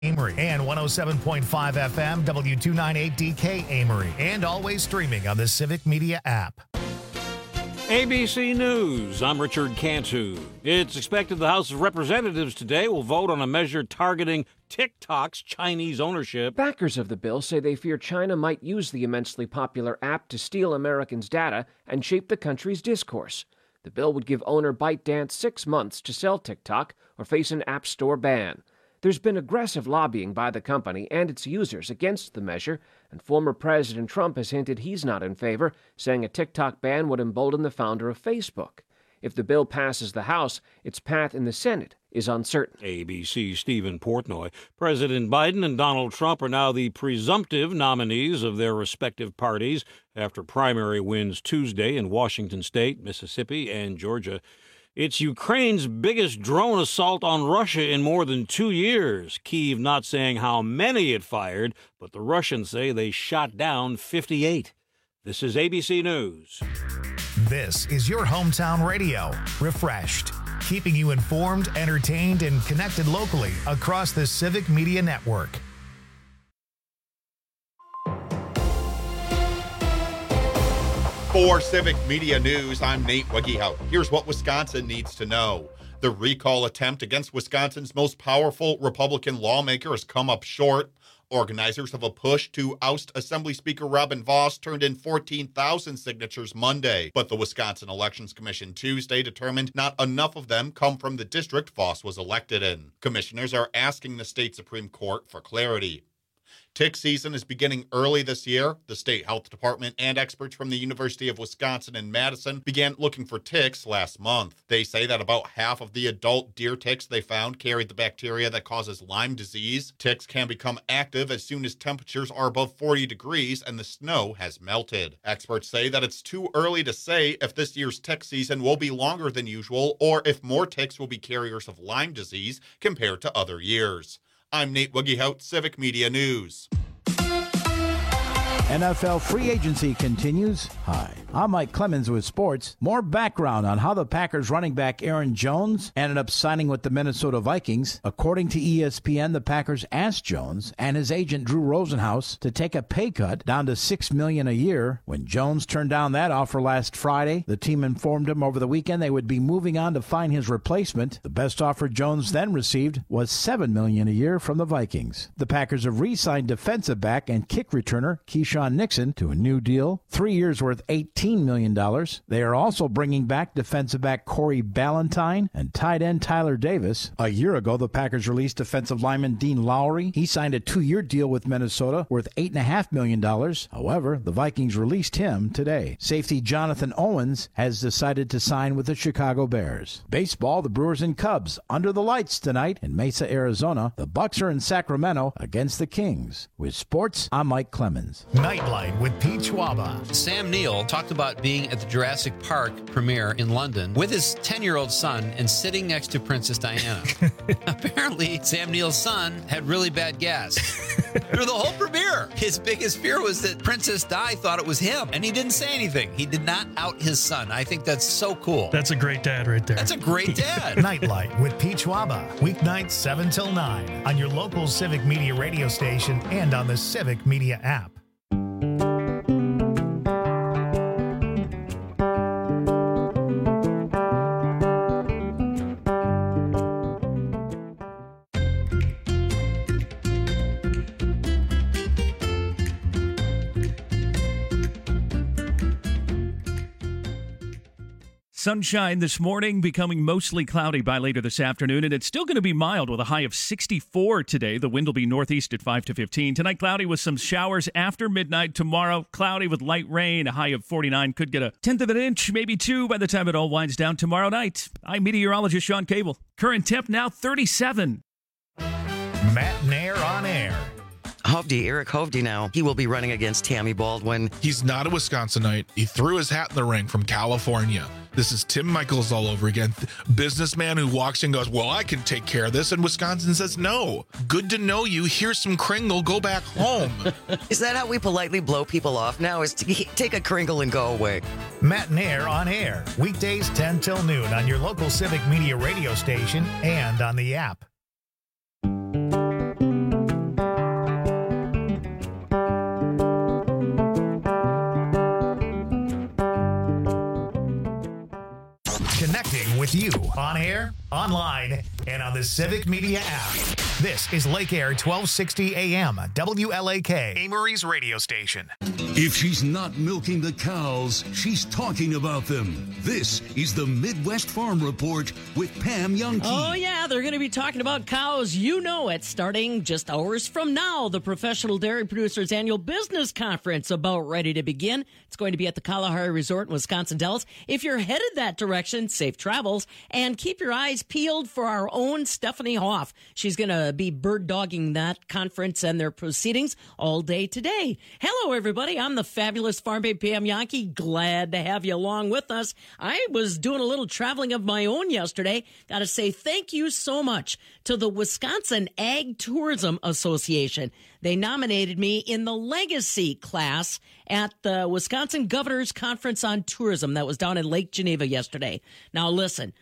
Amory and 107.5 FM W298DK Amory, and always streaming on the Civic Media app. ABC News, I'm Richard Cantu. It's expected the House of Representatives today will vote on a measure targeting TikTok's Chinese ownership. Backers of the bill say they fear China might use the immensely popular app to steal Americans' data and shape the country's discourse. The bill would give owner ByteDance 6 months to sell TikTok or face an App Store ban. There's been aggressive lobbying by the company and its users against the measure, and former President Trump has hinted he's not in favor, saying a TikTok ban would embolden the founder of Facebook. If the bill passes the House, its path in the Senate is uncertain. ABC's Stephen Portnoy. President Biden and Donald Trump are now the presumptive nominees of their respective parties after primary wins Tuesday in Washington State, Mississippi, and Georgia. It's Ukraine's biggest drone assault on Russia in more than 2 years. Kyiv not saying how many it fired, but the Russians say they shot down 58. This is ABC News. This is your hometown radio, refreshed, keeping you informed, entertained, and connected locally across the Civic Media Network. For Civic Media News, I'm Nate Wiggyhout. Here's what Wisconsin needs to know. The recall attempt against Wisconsin's most powerful Republican lawmaker has come up short. Organizers of a push to oust Assembly Speaker Robin Vos turned in 14,000 signatures Monday, but the Wisconsin Elections Commission Tuesday determined not enough of them come from the district Vos was elected in. Commissioners are asking the state Supreme Court for clarity. Tick season is beginning early this year. The state health department and experts from the University of Wisconsin in Madison began looking for ticks last month. They say that about half of the adult deer ticks they found carried the bacteria that causes Lyme disease. Ticks can become active as soon as temperatures are above 40 degrees and the snow has melted. Experts say that it's too early to say if this year's tick season will be longer than usual or if more ticks will be carriers of Lyme disease compared to other years. I'm Nate Wiggyhout, Civic Media News. NFL free agency continues. Hi, I'm Mike Clemens with sports. More background on how the Packers running back Aaron Jones ended up signing with the Minnesota Vikings. According to ESPN, the Packers asked Jones and his agent Drew Rosenhaus to take a pay cut down to $6 million a year. When Jones turned down that offer last Friday, the team informed him over the weekend they would be moving on to find his replacement. The best offer Jones then received was $7 million a year from the Vikings. The Packers have re-signed defensive back and kick returner Keyshawn Nixon to a new deal, 3 years worth $18 million. They are also bringing back defensive back Corey Ballantyne and tight end Tyler Davis. A year ago, the Packers released defensive lineman Dean Lowry. He signed a 2-year deal with Minnesota worth $8.5 million. However, the Vikings released him today. Safety Jonathan Owens has decided to sign with the Chicago Bears. Baseball, the Brewers and Cubs under the lights tonight in Mesa, Arizona. The Bucks are in Sacramento against the Kings. With sports, I'm Mike Clemens. Nightlight with Pete Schwaba. Sam Neill talked about being at the Jurassic Park premiere in London with his 10-year-old son and sitting next to Princess Diana. Apparently, Sam Neill's son had really bad gas through the whole premiere. His biggest fear was that Princess Di thought it was him, and he didn't say anything. He did not out his son. I think that's so cool. That's a great dad right there. That's a great dad. Nightlight with Pete Schwaba. Weeknights 7 till 9 on your local Civic Media radio station and on the Civic Media app. Sunshine this morning, becoming mostly cloudy by later this afternoon, and it's still going to be mild with a high of 64 today. The wind will be northeast at 5 to 15. Tonight, cloudy with some showers after midnight. Tomorrow, cloudy with light rain, a high of 49. Could get a tenth of an inch, maybe 2 by the time it all winds down tomorrow night. I'm meteorologist Sean Cable. Current temp now 37. Matt Nair on air. Hovde, Eric Hovde now. He will be running against Tammy Baldwin. He's not a Wisconsinite. He threw his hat in the ring from California. This is Tim Michaels all over again. Businessman who walks in and goes, well, I can take care of this. And Wisconsin says, no. Good to know you. Here's some Kringle. Go back home. Is that how we politely blow people off now? Is to take a Kringle and go away? Matt Nair on air. Weekdays 10 till noon on your local Civic Media radio station and on the app. on air, online, and on the Civic Media app. This is Lake Air 1260 AM, WLAK, Amory's radio station. If she's not milking the cows, she's talking about them. This is the Midwest Farm Report with Pam Youngkey. Oh, yeah, they're going to be talking about cows. You know it. Starting just hours from now, the Professional Dairy Producers Annual Business Conference about ready to begin. It's going to be at the Kalahari Resort in Wisconsin Dells. If you're headed that direction, safe travels, and keep your eyes peeled for our own Stephanie Hoff. She's going to be bird dogging that conference and their proceedings all day today. Hello, everybody. I'm the fabulous Farm Babe Pam Youngkey. Glad to have you along with us. I was doing a little traveling of my own yesterday. Got to say thank you so much to the Wisconsin Ag Tourism Association. They nominated me in the Legacy class at the Wisconsin Governor's Conference on Tourism that was down in Lake Geneva yesterday. Now, listen,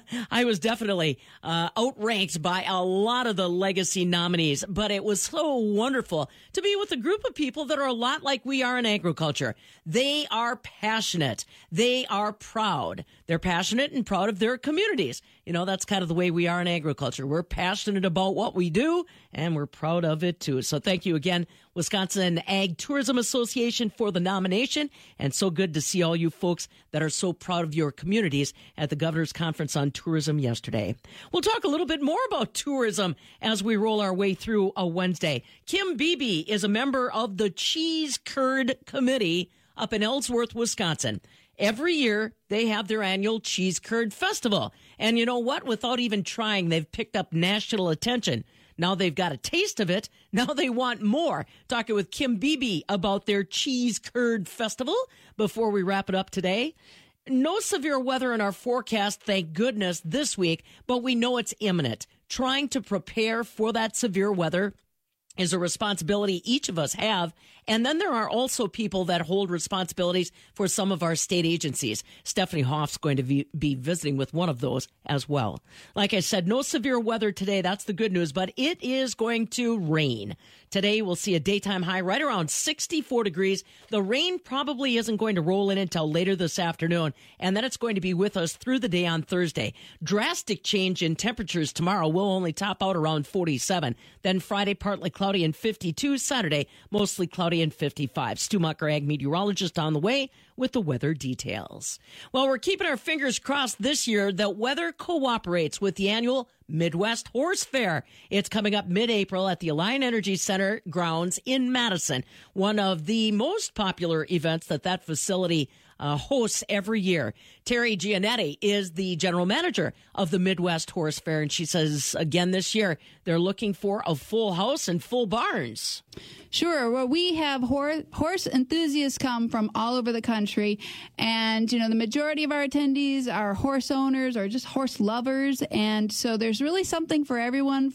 I was definitely outranked by a lot of the Legacy nominees, but it was so wonderful to be with a group of people that are a lot like we are in agriculture. They are passionate. They are proud. They're passionate and proud of their communities. You know, that's kind of the way we are in agriculture. We're passionate about what we do, and we're proud of it, too. So thank you again, Wisconsin Ag Tourism Association, for the nomination. And so good to see all you folks that are so proud of your communities at the Governor's Conference on Tourism yesterday. We'll talk a little bit more about tourism as we roll our way through a Wednesday. Kim Beebe is a member of the Cheese Curd Committee up in Ellsworth, Wisconsin. Every year, they have their annual Cheese Curd Festival. And you know what? Without even trying, they've picked up national attention. Now they've got a taste of it. Now they want more. Talking with Kim Beebe about their Cheese Curd Festival before we wrap it up today. No severe weather in our forecast, thank goodness, this week, but we know it's imminent. Trying to prepare for that severe weather is a responsibility each of us have. And then there are also people that hold responsibilities for some of our state agencies. Stephanie Hoff's going to be visiting with one of those as well. Like I said, no severe weather today. That's the good news, but it is going to rain. Today, we'll see a daytime high right around 64 degrees. The rain probably isn't going to roll in until later this afternoon, and then it's going to be with us through the day on Thursday. Drastic change in temperatures tomorrow. Will only top out around 47. Then Friday, partly cloudy and 52. Saturday, mostly cloudy and 55. Stu Mucker, ag meteorologist, on the way with the weather details. Well, we're keeping our fingers crossed this year that weather cooperates with the annual Midwest Horse Fair. It's coming up mid-April at the Alliant Energy Center grounds in Madison, one of the most popular events that facility hosts every year. Terry Giannetti is the general manager of the Midwest Horse Fair, and she says, again this year, they're looking for a full house and full barns. Sure. Well, we have horse enthusiasts come from all over the country, and, you know, the majority of our attendees are horse owners or just horse lovers, and so there's really something for everyone.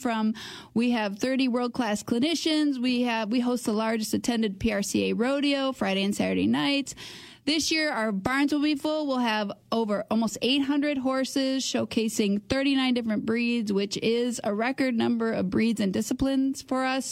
We have 30 world-class clinicians. We host the largest attended PRCA rodeo Friday and Saturday nights. This year, our barns will be full. We'll have over almost 800 horses showcasing 39 different breeds, which is a record number of breeds and disciplines for us.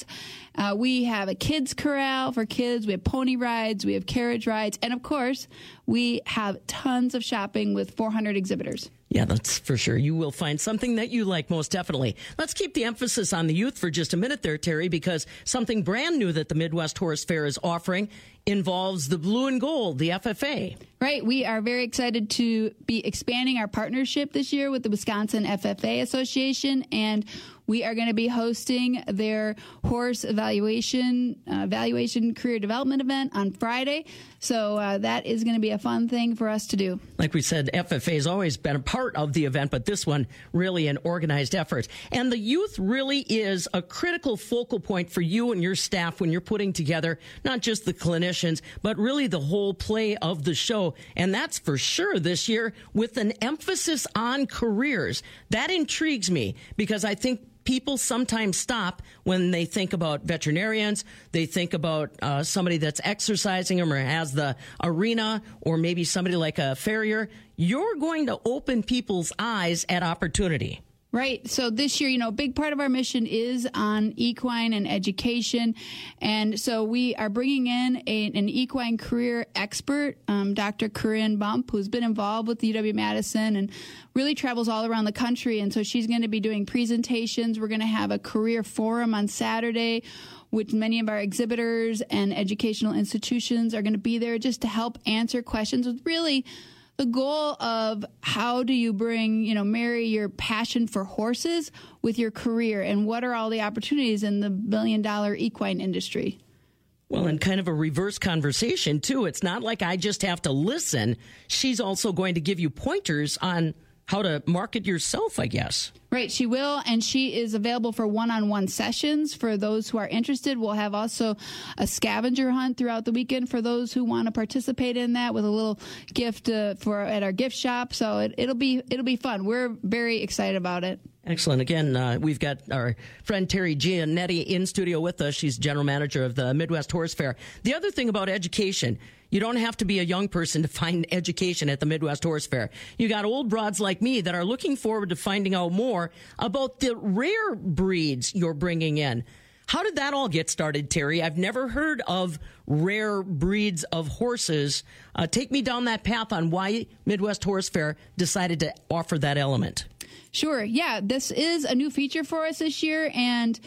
We have a kids corral for kids. We have pony rides. We have carriage rides. And, of course, we have tons of shopping with 400 exhibitors. Yeah, that's for sure. You will find something that you like, most definitely. Let's keep the emphasis on the youth for just a minute there, Terry, because something brand new that the Midwest Horse Fair is offering involves the Blue and Gold, the FFA. Right. We are very excited to be expanding our partnership this year with the Wisconsin FFA Association, and we are going to be hosting their horse evaluation career development event on Friday. So that is going to be a fun thing for us to do. Like we said, FFA has always been a part of the event, but this one really an organized effort. And the youth really is a critical focal point for you and your staff when you're putting together not just the clinicians, but really the whole play of the show. And that's for sure this year with an emphasis on careers. That intrigues me because I think people sometimes stop when they think about veterinarians. They think about somebody that's exercising them or has the arena, or maybe somebody like a farrier. You're going to open people's eyes at opportunity. Right. So this year, a big part of our mission is on equine and education. And so we are bringing in an equine career expert, Dr. Corinne Bump, who's been involved with the UW-Madison and really travels all around the country. And so she's going to be doing presentations. We're going to have a career forum on Saturday, which many of our exhibitors and educational institutions are going to be there just to help answer questions with really the goal of how do you bring, marry your passion for horses with your career, and what are all the opportunities in the billion-dollar equine industry? Well, and kind of a reverse conversation, too. It's not like I just have to listen. She's also going to give you pointers on how to market yourself, I guess. Right, she will, and she is available for one-on-one sessions for those who are interested. We'll have also a scavenger hunt throughout the weekend for those who want to participate in that, with a little gift at our gift shop. So it'll be fun. We're very excited about it. Excellent. Again, we've got our friend Terry Giannetti in studio with us. She's general manager of the Midwest Horse Fair. The other thing about education, you don't have to be a young person to find education at the Midwest Horse Fair. You got old broads like me that are looking forward to finding out more about the rare breeds you're bringing in. How did that all get started, Terry? I've never heard of rare breeds of horses. Take me down that path on why Midwest Horse Fair decided to offer that element. Sure. Yeah, this is a new feature for us this year, and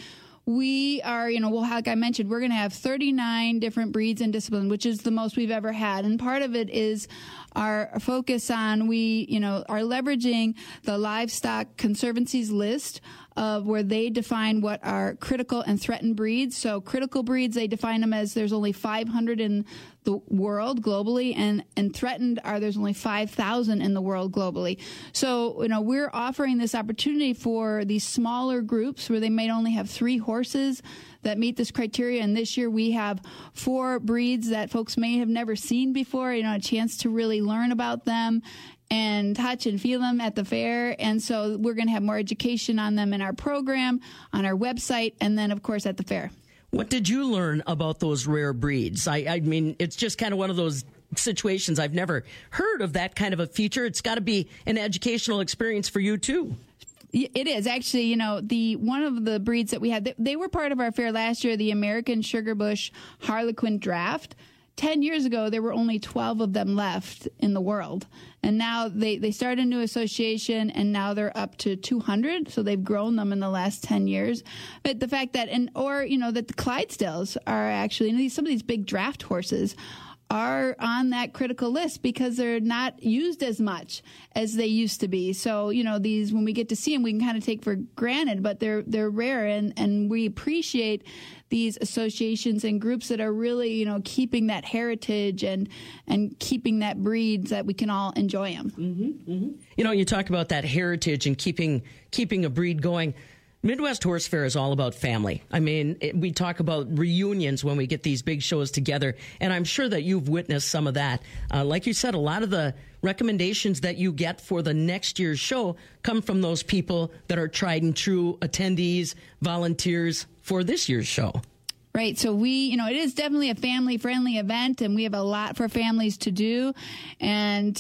we are, like I mentioned, we're going to have 39 different breeds and disciplines, which is the most we've ever had. And part of it is our focus on, are leveraging the Livestock Conservancy's list of where they define what are critical and threatened breeds. So critical breeds, they define them as there's only 500 in the world globally, and threatened are there's only 5,000 in the world globally. So, we're offering this opportunity for these smaller groups where they may only have 3 horses that meet this criteria. And this year we have 4 breeds that folks may have never seen before, a chance to really learn about them and touch and feel them at the fair. And so we're going to have more education on them in our program, on our website, and then, of course, at the fair. What did you learn about those rare breeds? I mean, it's just kind of one of those situations. I've never heard of that kind of a feature. It's got to be an educational experience for you, too. It is actually, one of the breeds that we had, they were part of our fair last year, the American Sugarbush Harlequin Draft. 10 years ago, there were only 12 of them left in the world. And now they started a new association, and now they're up to 200. So they've grown them in the last 10 years. But the fact that, that the Clydesdales are actually, some of these big draft horses are on that critical list because they're not used as much as they used to be. So, these, when we get to see them, we can kind of take for granted, but they're rare, and we appreciate these associations and groups that are really, keeping that heritage and keeping that breed so that we can all enjoy them. Mm-hmm, mm-hmm. You talk about that heritage and keeping a breed going. Midwest Horse Fair is all about family. I mean, we talk about reunions when we get these big shows together, and I'm sure that you've witnessed some of that. Like you said, a lot of the recommendations that you get for the next year's show come from those people that are tried and true attendees, volunteers for this year's show. Right. So we, it is definitely a family-friendly event, and we have a lot for families to do. And,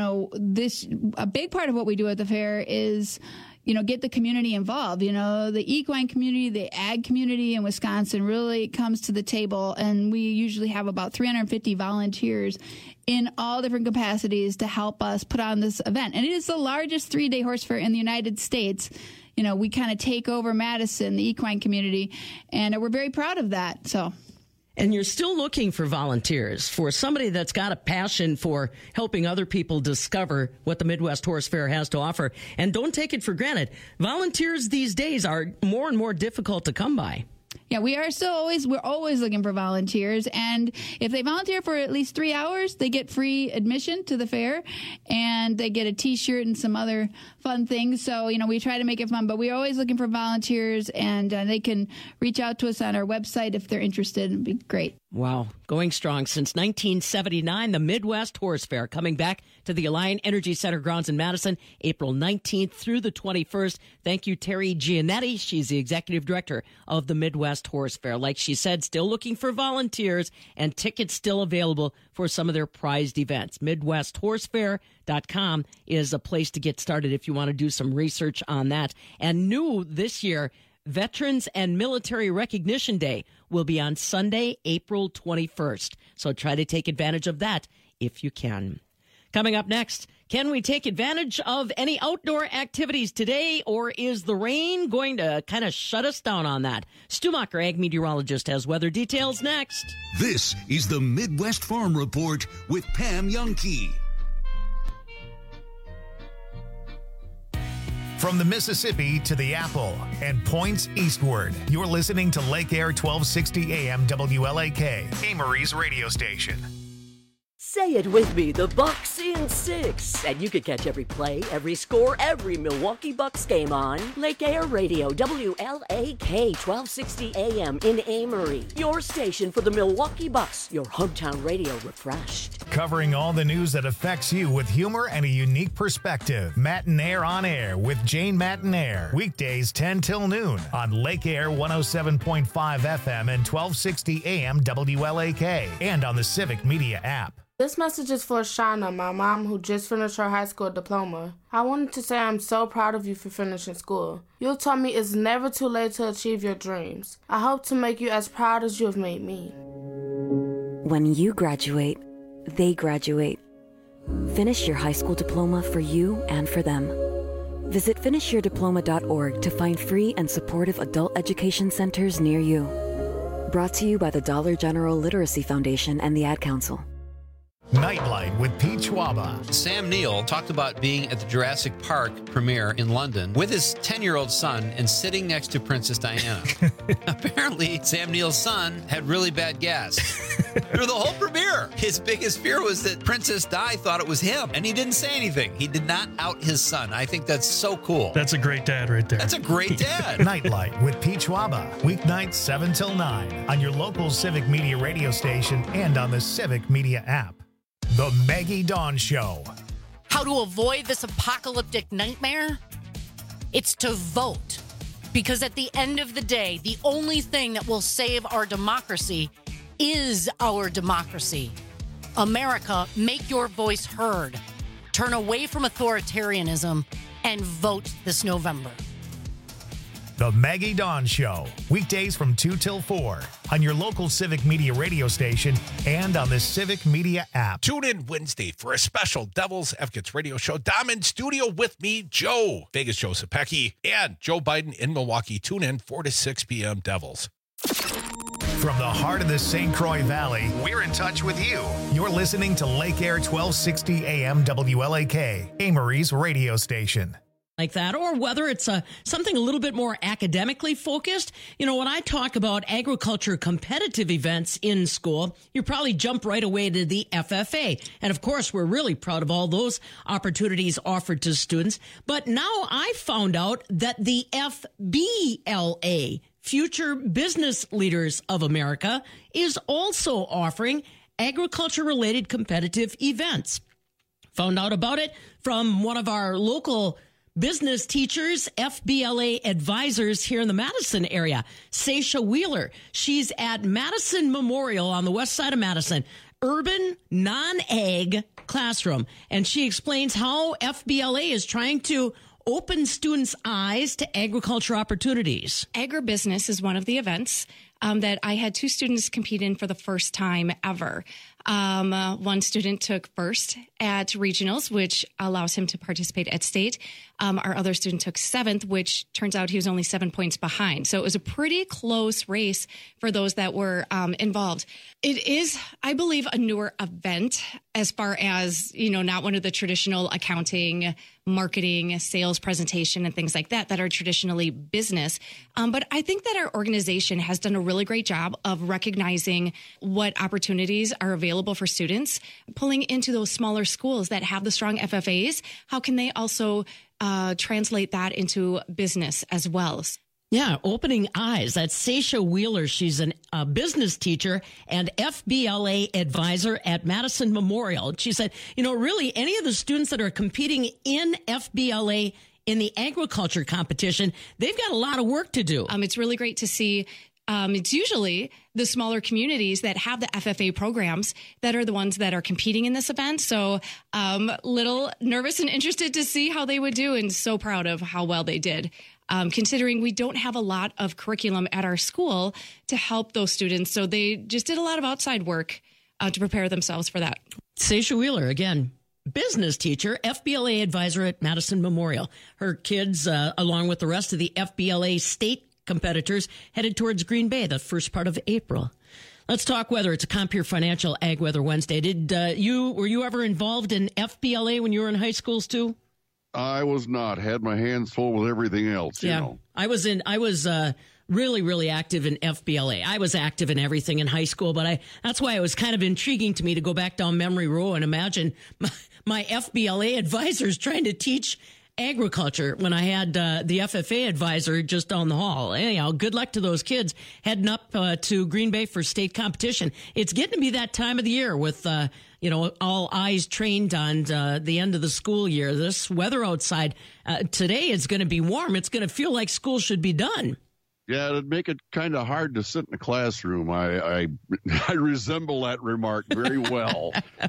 a big part of what we do at the fair is get the community involved. The equine community, the ag community in Wisconsin really comes to the table, and we usually have about 350 volunteers in all different capacities to help us put on this event. And it is the largest 3-day horse fair in the United States. We kind of take over Madison, the equine community, and we're very proud of that. So. And you're still looking for volunteers, for somebody that's got a passion for helping other people discover what the Midwest Horse Fair has to offer. And don't take it for granted. Volunteers these days are more and more difficult to come by. Yeah, we're always looking for volunteers. And if they volunteer for at least 3 hours, they get free admission to the fair, and they get a T-shirt and some other fun things. So, we try to make it fun, but we're always looking for volunteers, and they can reach out to us on our website if they're interested. It'd be great. Wow. Going strong since 1979, the Midwest Horse Fair coming back to the Alliant Energy Center grounds in Madison, April 19th through the 21st. Thank you, Terry Giannetti. She's the executive director of the Midwest Midwest Horse Fair. Like she said, still looking for volunteers and tickets still available for some of their prized events. MidwestHorseFair.com is a place to get started if you want to do some research on that. And new this year, Veterans and Military Recognition Day will be on Sunday, April 21st. So try to take advantage of that if you can. Coming up next, can we take advantage of any outdoor activities today, or is the rain going to kind of shut us down on that? Stu Macher, ag meteorologist, has weather details next. This is the Midwest Farm Report with Pam Youngkey. From the Mississippi to the Apple and points eastward, you're listening to Lake Air 1260 AM WLAK, Amory's radio station. Say it with me, the Bucks in 6. And you can catch every play, every score, every Milwaukee Bucks game on Lake Air Radio, WLAK 1260 AM in Amory. Your station for the Milwaukee Bucks, your hometown radio refreshed. Covering all the news that affects you with humor and a unique perspective. Matinaire on Air with Jane Matinaire. Weekdays 10 till noon on Lake Air 107.5 FM and 1260 AM WLAK. And on the Civic Media app. This message is for Shauna, my mom, who just finished her high school diploma. I wanted to say I'm so proud of you for finishing school. You taught me it's never too late to achieve your dreams. I hope to make you as proud as you have made me. When you graduate, they graduate. Finish your high school diploma for you and for them. Visit finishyourdiploma.org to find free and supportive adult education centers near you. Brought to you by the Dollar General Literacy Foundation and the Ad Council. Nightlight with Pete Schwaba. Sam Neill talked about being at the Jurassic Park premiere in London with his 10-year-old son and sitting next to Princess Diana. Apparently, Sam Neill's son had really bad gas through the whole premiere. His biggest fear was that Princess Di thought it was him, and he didn't say anything. He did not out his son. I think that's so cool. That's a great dad right there. That's a great dad. Nightlight with Pete Schwaba. Weeknights 7 till 9 on your local Civic Media radio station and on the Civic Media app. The Maggie Dawn Show. How to avoid this apocalyptic nightmare? It's to vote. Because at the end of the day, the only thing that will save our democracy is our democracy. America, make your voice heard. Turn away from authoritarianism and vote this November. The Maggie Dawn Show. Weekdays from 2 till 4 on your local Civic Media radio station and on the Civic Media app. Tune in Wednesday for a special Devils Advocates radio show. Dom in studio with me, Joe. Vegas Joe Sapecki and Joe Biden in Milwaukee. Tune in 4 to 6 p.m. Devils. From the heart of the St. Croix Valley, we're in touch with you. You're listening to Lake Air 1260 AM WLAK, Amory's radio station. Like that, or whether it's something a little bit more academically focused. You know, when I talk about agriculture competitive events in school, you probably jump right away to the FFA. And of course, we're really proud of all those opportunities offered to students. But now I found out that the FBLA, Future Business Leaders of America, is also offering agriculture-related competitive events. Found out about it from one of our local business teachers, FBLA advisors here in the Madison area, Sasha Wheeler. She's at Madison Memorial on the west side of Madison, urban non-ag classroom. And she explains how FBLA is trying to open students' eyes to agriculture opportunities. Agribusiness is one of the events that I had two students compete in for the first time ever. One student took first at regionals, which allows him to participate at state. Our other student took seventh, which turns out he was only 7 points behind. So it was a pretty close race for those that were involved. It is, I believe, a newer event as far as, you know, not one of the traditional accounting, marketing, sales presentation and things like that that are traditionally business. But I think that our organization has done a really great job of recognizing what opportunities are available for students, pulling into those smaller schools that have the strong FFAs. How can they also translate that into business as well? Yeah, opening eyes. That's Sasha Wheeler. She's a business teacher and FBLA advisor at Madison Memorial. She said, you know, really any of the students that are competing in FBLA in the agriculture competition, they've got a lot of work to do. It's really great to see It's usually the smaller communities that have the FFA programs that are the ones that are competing in this event. So little nervous and interested to see how they would do, and so proud of how well they did. Considering we don't have a lot of curriculum at our school to help those students. So they just did a lot of outside work to prepare themselves for that. Seisha Wheeler, again, business teacher, FBLA advisor at Madison Memorial. Her kids, along with the rest of the FBLA state competitors, headed towards Green Bay the first part of April. Let's talk weather. It's a Compeer Financial Ag Weather Wednesday. Were you ever involved in FBLA when you were in high schools too? I was not. Had my hands full with everything else. Yeah, you know. I was really, really active in FBLA. I was active in everything in high school, but that's why it was kind of intriguing to me to go back down memory row and imagine my FBLA advisors trying to teach agriculture when I had the FFA advisor just down the hall. Anyhow, good luck to those kids heading up to Green Bay for state competition. It's getting to be that time of the year with all eyes trained on the end of the school year. This weather outside today is going to be warm. It's going to feel like school should be done. Yeah, it'd make it kind of hard to sit in a classroom. I resemble that remark very well.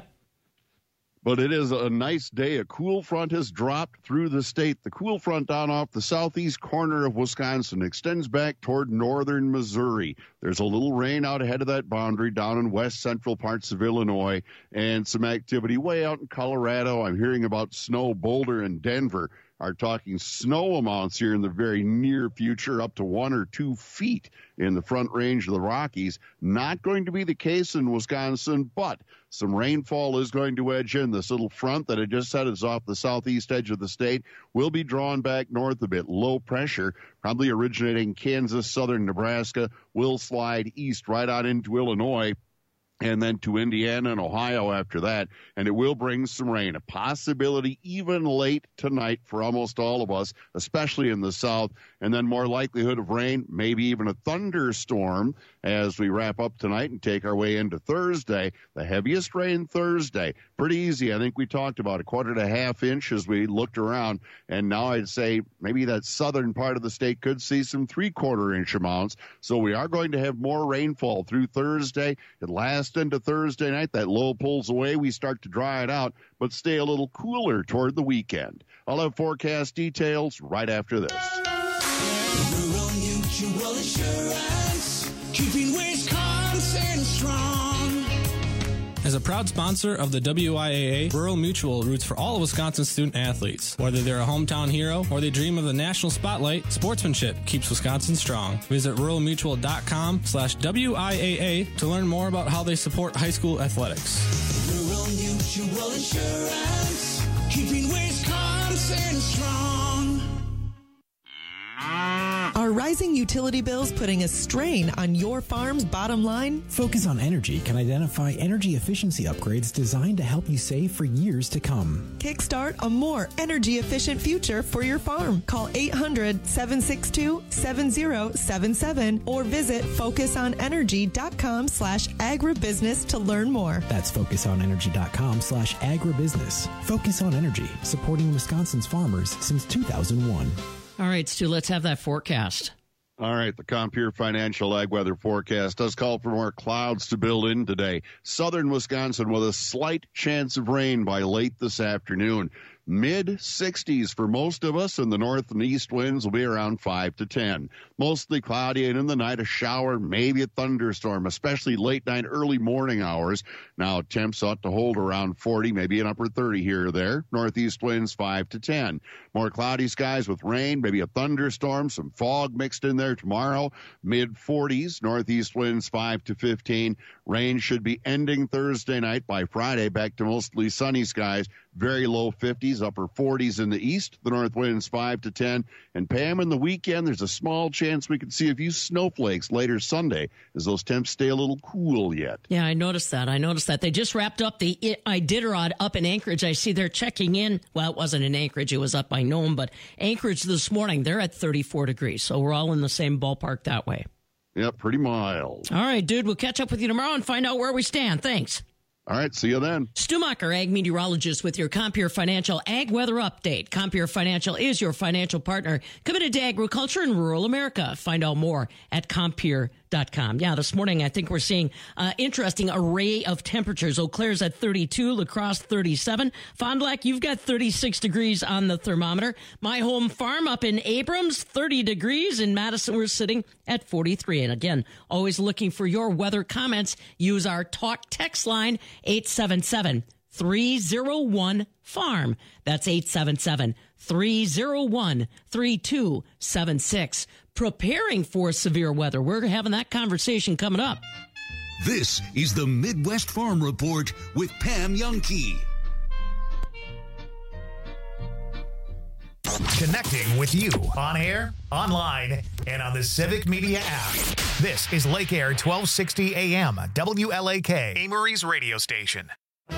But it is a nice day. A cool front has dropped through the state. The cool front down off the southeast corner of Wisconsin extends back toward northern Missouri. There's a little rain out ahead of that boundary down in west central parts of Illinois, and some activity way out in Colorado. I'm hearing about snow. Boulder and Denver are talking snow amounts here in the very near future, up to 1 or 2 feet in the front range of the Rockies. Not going to be the case in Wisconsin, but some rainfall is going to edge in. This little front that I just said is off the southeast edge of the state will be drawn back north a bit. Low pressure, probably originating Kansas, southern Nebraska, will slide east right out into Illinois, and then to Indiana and Ohio after that, and it will bring some rain. A possibility even late tonight for almost all of us, especially in the south, and then more likelihood of rain, maybe even a thunderstorm as we wrap up tonight and take our way into Thursday. The heaviest rain Thursday. Pretty easy. I think we talked about 1/4 to 1/2 inch as we looked around, and now I'd say maybe that southern part of the state could see some 3/4 inch amounts. So we are going to have more rainfall through Thursday. It lasts into Thursday night. That low pulls away. We start to dry it out, but stay a little cooler toward the weekend. I'll have forecast details right after this. Rural Mutual Insurance, keeping Wisconsin strong. As a proud sponsor of the WIAA, Rural Mutual roots for all of Wisconsin's student athletes. Whether they're a hometown hero or they dream of the national spotlight, sportsmanship keeps Wisconsin strong. Visit ruralmutual.com/WIAA to learn more about how they support high school athletics. Rural Mutual Insurance, keeping Wisconsin strong. Are rising utility bills putting a strain on your farm's bottom line? Focus on Energy can identify energy efficiency upgrades designed to help you save for years to come. Kickstart a more energy-efficient future for your farm. Call 800-762-7077 or visit focusonenergy.com/agribusiness to learn more. That's focusonenergy.com/agribusiness. Focus on Energy, supporting Wisconsin's farmers since 2001. All right, Stu, let's have that forecast. All right, the Compeer Financial Ag Weather Forecast does call for more clouds to build in today. Southern Wisconsin with a slight chance of rain by late this afternoon. Mid-60s for most of us, and the north and east winds will be around 5 to 10. Mostly cloudy, and in the night a shower, maybe a thunderstorm, especially late night, early morning hours. Now temps ought to hold around 40, maybe an upper 30 here or there. Northeast winds 5 to 10. More cloudy skies with rain, maybe a thunderstorm, some fog mixed in there tomorrow. Mid-40s, northeast winds 5 to 15. Rain should be ending Thursday night. By Friday, back to mostly sunny skies. Very low 50s, upper 40s in the east. The north winds 5 to 10. And Pam, in the weekend, there's a small chance we could see a few snowflakes later Sunday as those temps stay a little cool yet. Yeah, I noticed that. They just wrapped up the Iditarod up in Anchorage. I see they're checking in. Well, it wasn't in Anchorage. It was up by Nome. But Anchorage this morning, they're at 34 degrees. So we're all in the same ballpark that way. Yep, pretty mild. All right, dude. We'll catch up with you tomorrow and find out where we stand. Thanks. All right, see you then. Stu Macher, ag meteorologist with your Compeer Financial Ag Weather Update. Compeer Financial is your financial partner committed to agriculture in rural America. Find out more at Compeer.com. weather.com. Yeah, this morning I think we're seeing interesting array of temperatures. Eau Claire's at 32, La Crosse 37. Fond du Lac, you've got 36 degrees on the thermometer. My Home Farm up in Abrams, 30 degrees. In Madison, we're sitting at 43. And again, always looking for your weather comments. Use our talk text line, 877-301-FARM. That's 877-301-3276. Preparing for severe weather. We're having that conversation coming up. This is the Midwest Farm Report with Pam Youngkey. Connecting with you on air, online, and on the Civic Media app. This is Lake Air 1260 AM, WLAK, Amory's radio station.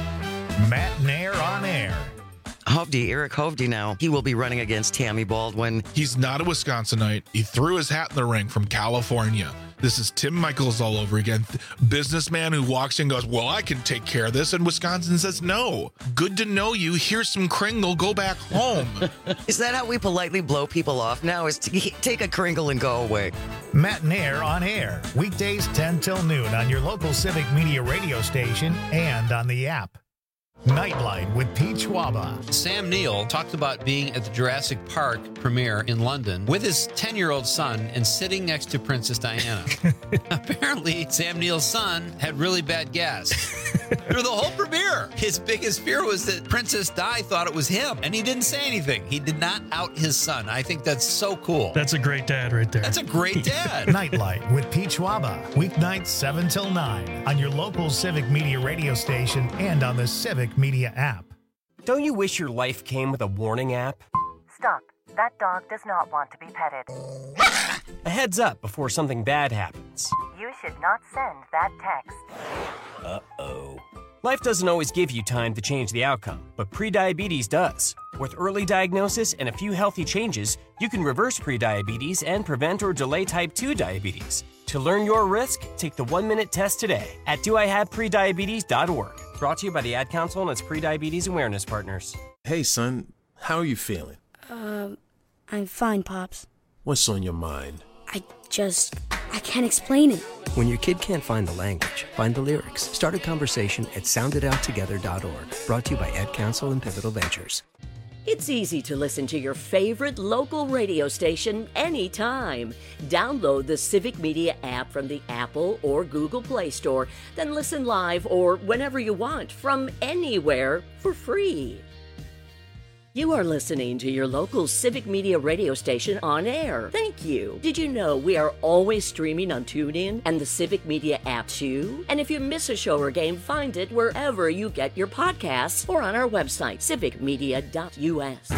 Matt Nair on air. Hovde, Eric Hovde now. He will be running against Tammy Baldwin. He's not a Wisconsinite. He threw his hat in the ring from California. This is Tim Michaels all over again. Businessman who walks in and goes, well, I can take care of this. And Wisconsin says, no. Good to know you. Here's some Kringle. Go back home. Is that how we politely blow people off now? Is to take a Kringle and go away? Matt Nair on air. Weekdays 10 till noon on your local Civic Media radio station and on the app. Nightlight with Pete Schwaba. Sam Neill talked about being at the Jurassic Park premiere in London with his 10-year-old son and sitting next to Princess Diana. Apparently, Sam Neill's son had really bad gas through the whole premiere. His biggest fear was that Princess Di thought it was him, and he didn't say anything. He did not out his son. I think that's so cool. That's a great dad right there. That's a great dad. Nightlight with Pete Schwaba. Weeknights 7 till 9 on your local Civic Media radio station and on the Civic Media app. Don't you wish your life came with a warning app? Stop. That dog does not want to be petted. A heads up before something bad happens. You should not send that text. Uh-oh. Life doesn't always give you time to change the outcome, but prediabetes does. With early diagnosis and a few healthy changes, you can reverse prediabetes and prevent or delay type 2 diabetes. To learn your risk, take the 1-minute test today at doihaveprediabetes.org. Brought to you by the Ad Council and its prediabetes awareness partners. Hey, son, how are you feeling? I'm fine, Pops. What's on your mind? I can't explain it. When your kid can't find the language, find the lyrics. Start a conversation at soundedouttogether.org. Brought to you by Ad Council and Pivotal Ventures. It's easy to listen to your favorite local radio station anytime. Download the Civic Media app from the Apple or Google Play Store, then listen live or whenever you want from anywhere for free. You are listening to your local Civic Media radio station on air. Thank you. Did you know we are always streaming on TuneIn and the Civic Media app too? And if you miss a show or game, find it wherever you get your podcasts or on our website, civicmedia.us.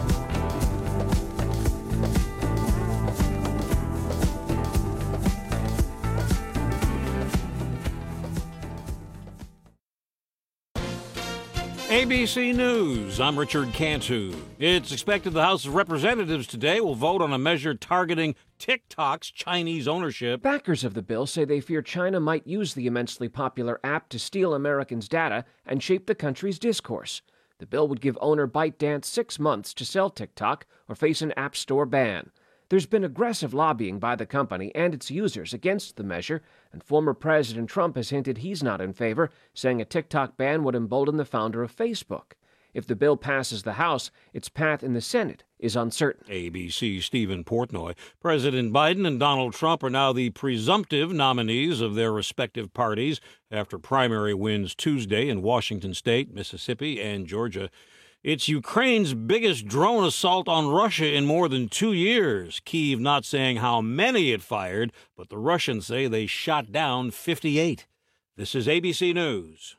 ABC News, I'm Richard Cantu. It's expected the House of Representatives today will vote on a measure targeting TikTok's Chinese ownership. Backers of the bill say they fear China might use the immensely popular app to steal Americans' data and shape the country's discourse. The bill would give owner ByteDance 6 months to sell TikTok or face an App Store ban. There's been aggressive lobbying by the company and its users against the measure, and former President Trump has hinted he's not in favor, saying a TikTok ban would embolden the founder of Facebook. If the bill passes the House, its path in the Senate is uncertain. ABC's Stephen Portnoy. President Biden and Donald Trump are now the presumptive nominees of their respective parties after primary wins Tuesday in Washington State, Mississippi, and Georgia. It's Ukraine's biggest drone assault on Russia in more than 2 years. Kyiv not saying how many it fired, but the Russians say they shot down 58. This is ABC News.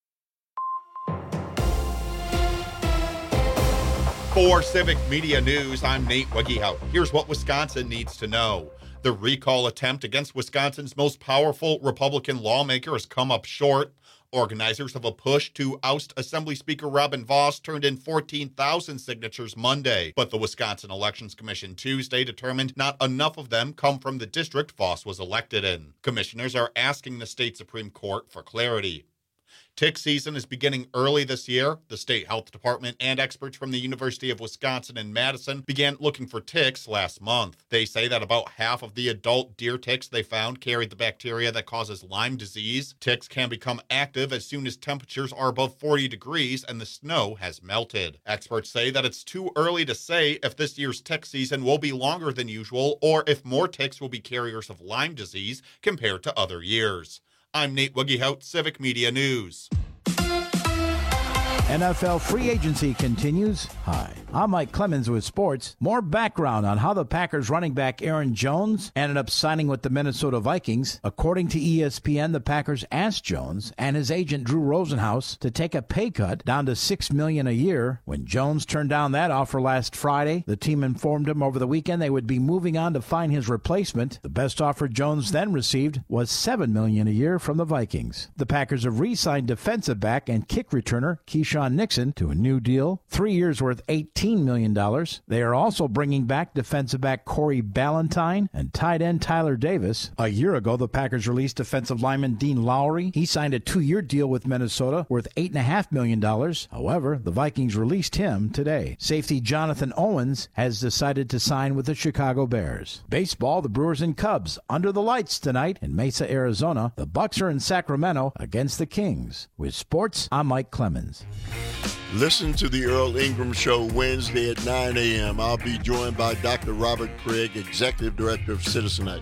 For Civic Media News, I'm Nate Wiggyhout. Here's what Wisconsin needs to know. The recall attempt against Wisconsin's most powerful Republican lawmaker has come up short. Organizers of a push to oust Assembly Speaker Robin Vos turned in 14,000 signatures Monday, but the Wisconsin Elections Commission Tuesday determined not enough of them come from the district Vos was elected in. Commissioners are asking the state Supreme Court for clarity. Tick season is beginning early this year. The state health department and experts from the University of Wisconsin in Madison began looking for ticks last month. They say that about half of the adult deer ticks they found carried the bacteria that causes Lyme disease. Ticks can become active as soon as temperatures are above 40 degrees and the snow has melted. Experts say that it's too early to say if this year's tick season will be longer than usual or if more ticks will be carriers of Lyme disease compared to other years. I'm Nate Wiggyhout, Civic Media News. NFL free agency continues. Hi, I'm Mike Clemens with sports. More background on how the Packers running back Aaron Jones ended up signing with the Minnesota Vikings. According to ESPN, the Packers asked Jones and his agent Drew Rosenhaus to take a pay cut down to $6 million a year. When Jones turned down that offer last Friday, the team informed him over the weekend they would be moving on to find his replacement. The best offer Jones then received was $7 million a year from the Vikings. The Packers have re-signed defensive back and kick returner Keyshawn Nixon to a new deal, 3 years worth $18 million. They are also bringing back defensive back Corey Ballantyne and tight end Tyler Davis. A year ago, the Packers released defensive lineman Dean Lowry. He signed a 2-year deal with Minnesota worth $8.5 million. However, the Vikings released him today. Safety Jonathan Owens has decided to sign with the Chicago Bears. Baseball, the Brewers and Cubs under the lights tonight in Mesa, Arizona. The Bucks are in Sacramento against the Kings. With sports, I'm Mike Clemens. Listen to the Earl Ingram Show Wednesday at 9 a.m. I'll be joined by Dr. Robert Craig, Executive Director of Citizenites.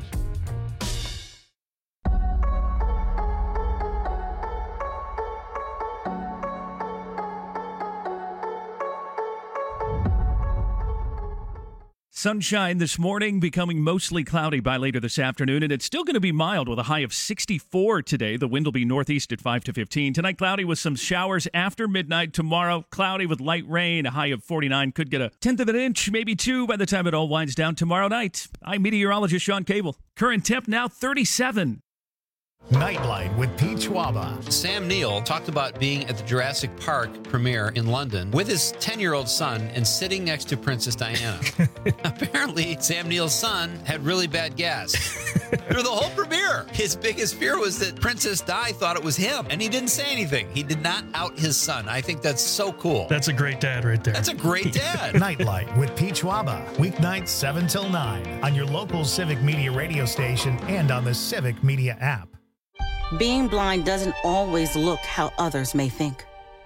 Sunshine this morning, becoming mostly cloudy by later this afternoon, and it's still going to be mild with a high of 64 today. The wind will be northeast at 5 to 15. Tonight, cloudy with some showers after midnight. Tomorrow, cloudy with light rain, a high of 49. Could get a tenth of an inch, maybe 2 by the time it all winds down tomorrow night. I'm meteorologist Sean Cable. Current temp now 37. Nightlight with Pete Schwaba. Sam Neill talked about being at the Jurassic Park premiere in London with his 10-year-old son and sitting next to Princess Diana. Apparently, Sam Neill's son had really bad gas through the whole premiere. His biggest fear was that Princess Di thought it was him, and he didn't say anything. He did not out his son. I think that's so cool. That's a great dad right there. That's a great dad. Nightlight with Pete Schwaba. Weeknights 7 till 9 on your local Civic Media radio station and on the Civic Media app. Being blind doesn't always look how others may think.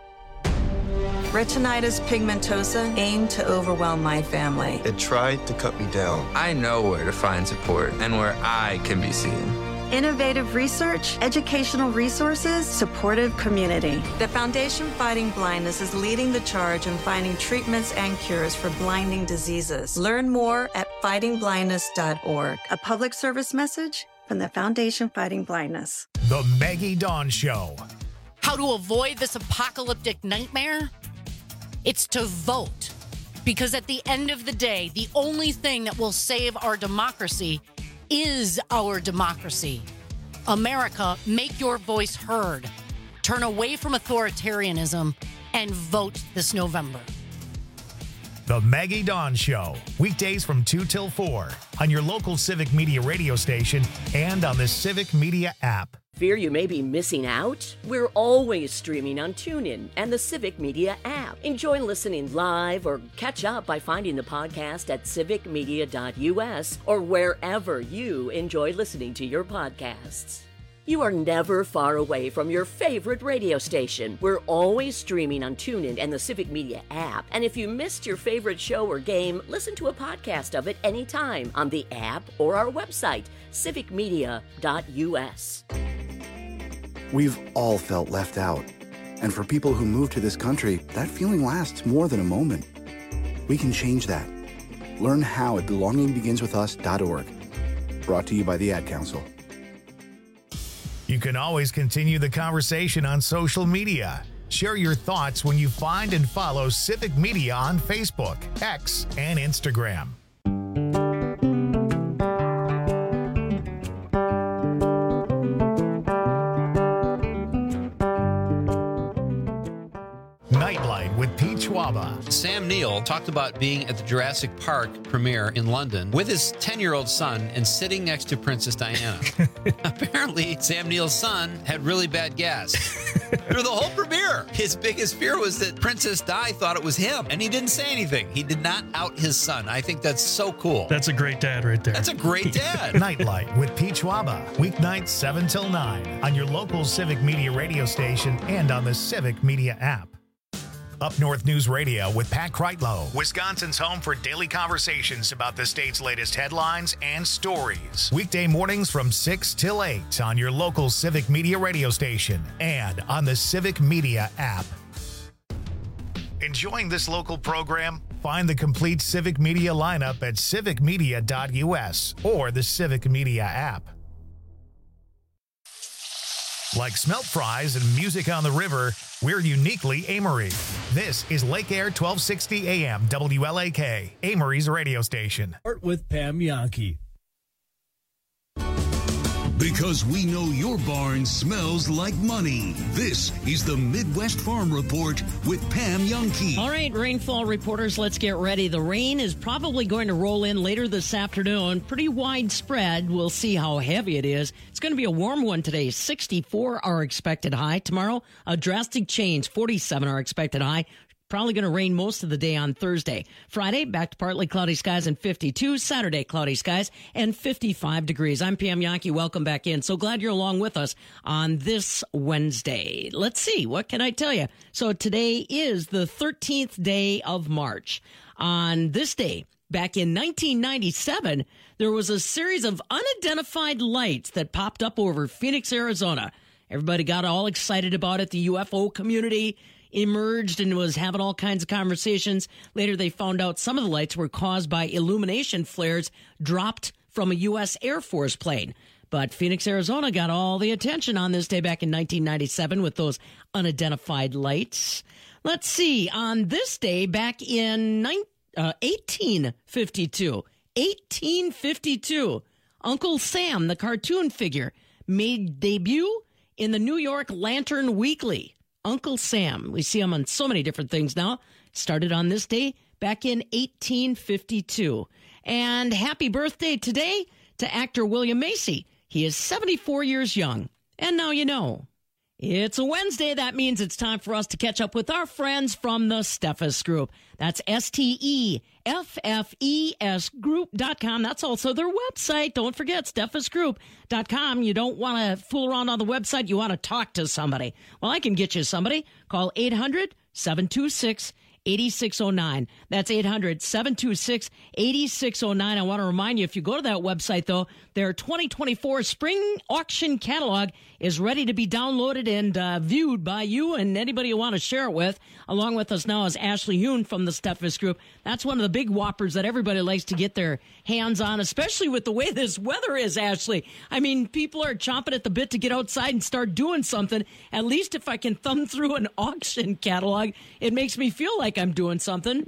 Retinitis pigmentosa aimed to overwhelm my family. It tried to cut me down. I know where to find support and where I can be seen. Innovative research, educational resources, supportive community. The Foundation Fighting Blindness is leading the charge in finding treatments and cures for blinding diseases. Learn more at fightingblindness.org. A public service message from the Foundation Fighting Blindness. The Maggie Dawn Show. How to avoid this apocalyptic nightmare? It's to vote. Because at the end of the day, the only thing that will save our democracy is our democracy. America, make your voice heard. Turn away from authoritarianism and vote this November. The Maggie Dawn Show. Weekdays from 2 till 4 on your local Civic Media radio station and on the Civic Media app. Fear you may be missing out? We're always streaming on TuneIn and the Civic Media app. Enjoy listening live or catch up by finding the podcast at civicmedia.us or wherever you enjoy listening to your podcasts. You are never far away from your favorite radio station. We're always streaming on TuneIn and the Civic Media app. And if you missed your favorite show or game, listen to a podcast of it anytime on the app or our website, civicmedia.us. We've all felt left out. And for people who move to this country, that feeling lasts more than a moment. We can change that. Learn how at belongingbeginswithus.org. Brought to you by the Ad Council. You can always continue the conversation on social media. Share your thoughts when you find and follow Civic Media on Facebook, X, and Instagram. Nightlight with Pete Schwaba. Sam Neill talked about being at the Jurassic Park premiere in London with his 10-year-old son and sitting next to Princess Diana. Apparently, Sam Neill's son had really bad gas Through the whole premiere. His biggest fear was that Princess Di thought it was him, and he didn't say anything. He did not out his son. I think that's so cool. That's a great dad right there. That's a great dad. Nightlight with Pete Schwaba. Weeknights 7 till 9 on your local Civic Media radio station and on the Civic Media app. Up North News Radio with Pat Kreitlow, Wisconsin's home for daily conversations about the state's latest headlines and stories. Weekday mornings from 6 till 8 on your local Civic Media radio station and on the Civic Media app. Enjoying this local program? Find the complete Civic Media lineup at civicmedia.us or the Civic Media app. Like smelt fries and music on the river, we're uniquely Amory. This is Lake Air 1260 AM WLAK, Amory's radio station. Start with Pam Yankee. Because we know your barn smells like money. This is the Midwest Farm Report with Pam Yankee. All right, rainfall reporters, let's get ready. The rain is probably going to roll in later this afternoon. Pretty widespread. We'll see how heavy it is. It's going to be a warm one today. 64 our expected high. Tomorrow, a drastic change. 47 our expected high. Probably going to rain most of the day on Thursday. Friday, back to partly cloudy skies and 52. Saturday, cloudy skies and 55 degrees. I'm Pam Yankee. Welcome back in. So glad you're along with us on this Wednesday. Let's see. What can I tell you? So today is the 13th day of March. On this day, back in 1997, there was a series of unidentified lights that popped up over Phoenix, Arizona. Everybody got all excited about it. The UFO community emerged and was having all kinds of conversations. Later, they found out some of the lights were caused by illumination flares dropped from a U.S. Air Force plane. But Phoenix, Arizona got all the attention on this day back in 1997 with those unidentified lights. Let's see. On this day back in 1852, Uncle Sam, the cartoon figure, made debut in the New York Lantern Weekly. Uncle Sam. We see him on so many different things now. Started on this day back in 1852. And happy birthday today to actor William Macy. He is 74 years young. And now you know. It's a Wednesday. That means it's time for us to catch up with our friends from the Steffes Group. That's STEFFES Group.com. That's also their website. Don't forget, SteffesGroup.com. You don't want to fool around on the website. You want to talk to somebody. Well, I can get you somebody. Call 800-726-8609. That's 800-726-8609. I want to remind you, if you go to that website, though, their 2024 spring auction catalog is ready to be downloaded and viewed by you and anybody you want to share it with. Along with us now is Ashley Hune from the Steffes Group. That's one of the big whoppers that everybody likes to get their hands on, especially with the way this weather is, Ashley. I mean, people are chomping at the bit to get outside and start doing something. At least if I can thumb through an auction catalog, it makes me feel like I'm doing something.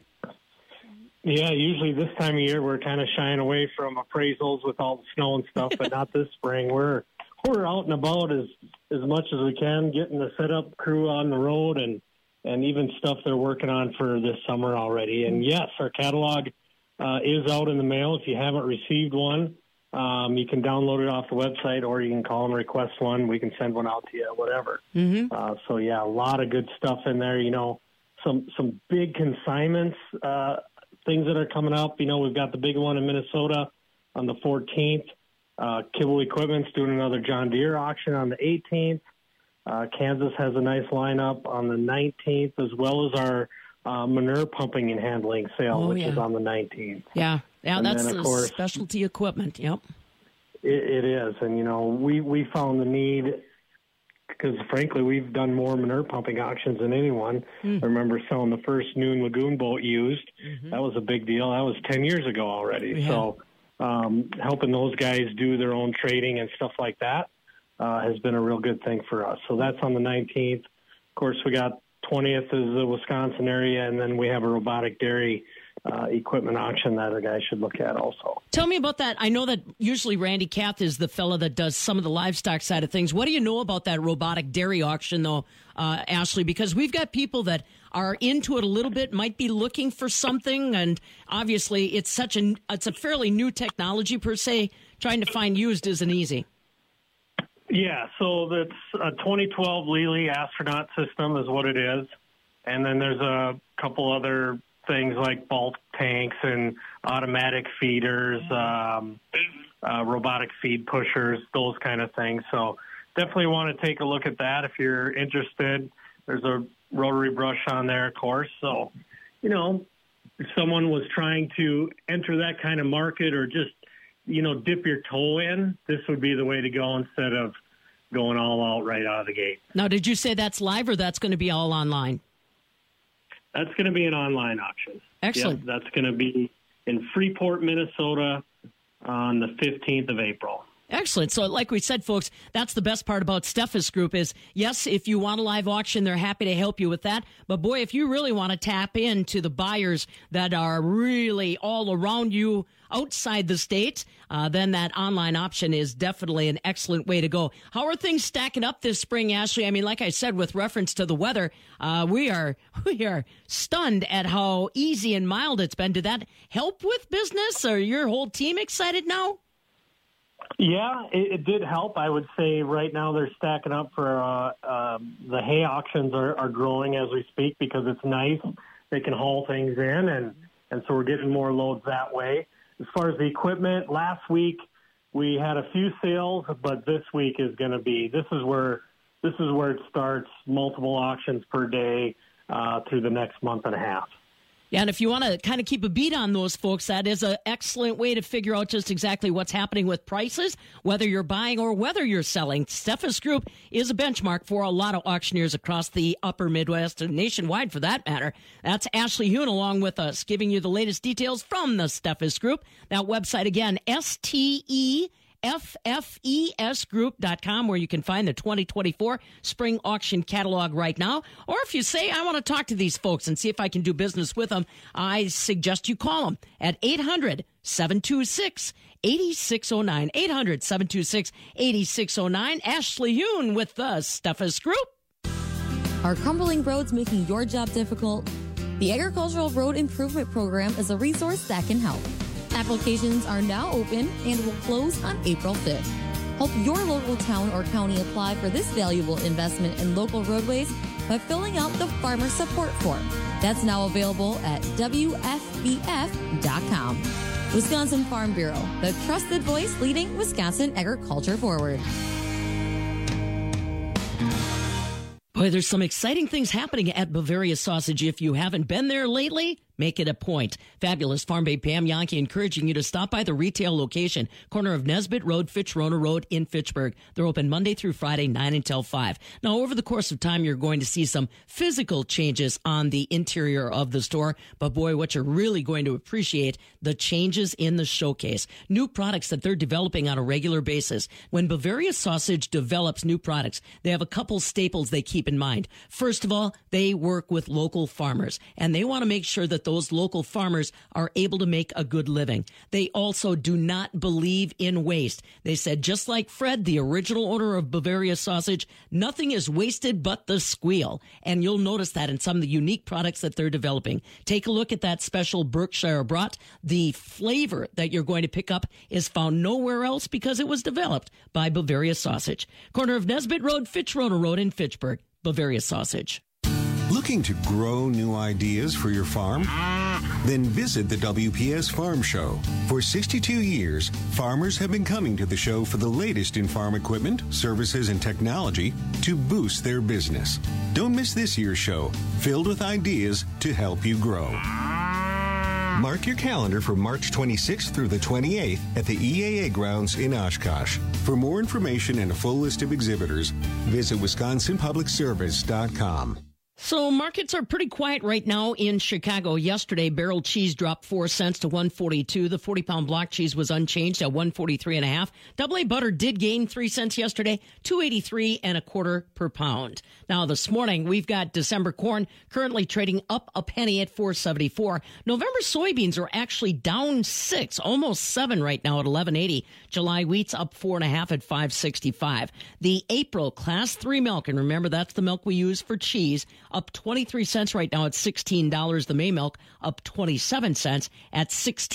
Yeah, usually this time of year we're kind of shying away from appraisals with all the snow and stuff, but not this spring. We're out and about as much as we can, getting the setup crew on the road and even stuff they're working on for this summer already. And yes, our catalog is out in the mail. If you haven't received one, you can download it off the website or you can call and request one. We can send one out to you, whatever. Mm-hmm. So yeah, a lot of good stuff in there. You know, some big consignments, things that are coming up. You know, we've got the big one in Minnesota on the 14th. Kibble Equipment's doing another John Deere auction on the 18th. Kansas has a nice lineup on the 19th, as well as our manure pumping and handling sale, which is on the 19th. Yeah, and that's then, of course, specialty equipment. Yep, it is, and you know we found the need because frankly we've done more manure pumping auctions than anyone. I remember selling the first Noon Lagoon boat used. Mm-hmm. That was a big deal. That was 10 years ago already. Yeah. So helping those guys do their own trading and stuff like that has been a real good thing for us. So that's on the 19th. Of course, we got 20th is the Wisconsin area, and then we have a robotic dairy equipment auction that a guy should look at also. Tell me about that. I know that usually Randy Kath is the fella that does some of the livestock side of things. What do you know about that robotic dairy auction, though, Ashley? Because we've got people that are into it a little bit, might be looking for something, and obviously it's a fairly new technology per se. Trying to find used isn't easy. Yeah, so that's a 2012 Lely astronaut system is what it is. And then there's a couple other things like bulk tanks and automatic feeders, robotic feed pushers, those kind of things. So definitely want to take a look at that if you're interested. There's a rotary brush on there, of course. So, you know, if someone was trying to enter that kind of market or just, you know, dip your toe in, this would be the way to go instead of going all out right out of the gate. Now, did you say that's live or that's going to be all online? That's going to be an online auction. Excellent. Yep, that's going to be in Freeport, Minnesota on the 15th of April. Excellent. So like we said, folks, that's the best part about Steffes Group is, yes, if you want a live auction, they're happy to help you with that. But, boy, if you really want to tap into the buyers that are really all around you outside the state, then that online option is definitely an excellent way to go. How are things stacking up this spring, Ashley? I mean, like I said, with reference to the weather, we are stunned at how easy and mild it's been. Did that help with business? Are your whole team excited now? Yeah, it did help. I would say right now they're stacking up for the hay auctions are growing as we speak because it's nice. They can haul things in, and so we're getting more loads that way. As far as the equipment, last week we had a few sales, but this week is going to be this is where it starts. Multiple auctions per day through the next month and a half. Yeah, and if you want to kind of keep a beat on those folks, that is an excellent way to figure out just exactly what's happening with prices, whether you're buying or whether you're selling. Steffes Group is a benchmark for a lot of auctioneers across the upper Midwest and nationwide for that matter. That's Ashley Hoon along with us, giving you the latest details from the Steffes Group. That website again, STEFFESgroup.com, where you can find the 2024 spring auction catalog right now. Or if you say, I want to talk to these folks and see if I can do business with them, I suggest you call them at 800-726-8609. 800-726-8609. Ashley Hoon with the Steffes Group. Are crumbling roads making your job difficult? The Agricultural Road Improvement Program is a resource that can help. Applications are now open and will close on April 5th. Help your local town or county apply for this valuable investment in local roadways by filling out the Farmer Support Form. That's now available at WFBF.com. Wisconsin Farm Bureau, the trusted voice leading Wisconsin agriculture forward. Boy, there's some exciting things happening at Bavaria Sausage. If you haven't been there lately, make it a point. Fabulous Farm Babe Pam Yankee encouraging you to stop by the retail location, corner of Nesbitt Road, Fitch-Rona Road in Fitchburg. They're open Monday through Friday, 9 until 5. Now, over the course of time, you're going to see some physical changes on the interior of the store. But boy, what you're really going to appreciate, the changes in the showcase. New products that they're developing on a regular basis. When Bavaria Sausage develops new products, they have a couple staples they keep in mind. First of all, they work with local farmers, and they want to make sure that those local farmers are able to make a good living. They also do not believe in waste. They said, just like Fred, the original owner of Bavaria Sausage, nothing is wasted but the squeal. And you'll notice that in some of the unique products that they're developing. Take a look at that special Berkshire brat. The flavor that you're going to pick up is found nowhere else because it was developed by Bavaria Sausage. Corner of Nesbitt Road, Fitch-Rona Road in Fitchburg. Bavaria Sausage. Looking to grow new ideas for your farm? Then visit the WPS Farm Show. For 62 years, farmers have been coming to the show for the latest in farm equipment, services, and technology to boost their business. Don't miss this year's show, filled with ideas to help you grow. Mark your calendar for March 26th through the 28th at the EAA grounds in Oshkosh. For more information and a full list of exhibitors, visit WisconsinPublicService.com. So markets are pretty quiet right now in Chicago. Yesterday, barrel cheese dropped 4 cents to $1.42. The 40-pound block cheese was unchanged at $1.43.5. AA butter did gain 3 cents yesterday, $2.83 per pound. Now this morning, we've got December corn currently trading up a penny at $4.74. November soybeans are actually down 6, almost 7 right now at $11.80. July wheat's up 4.5 at $5.65. The April Class 3 milk, and remember that's the milk we use for cheese, up 23 cents right now at $16. The May milk up 27 cents at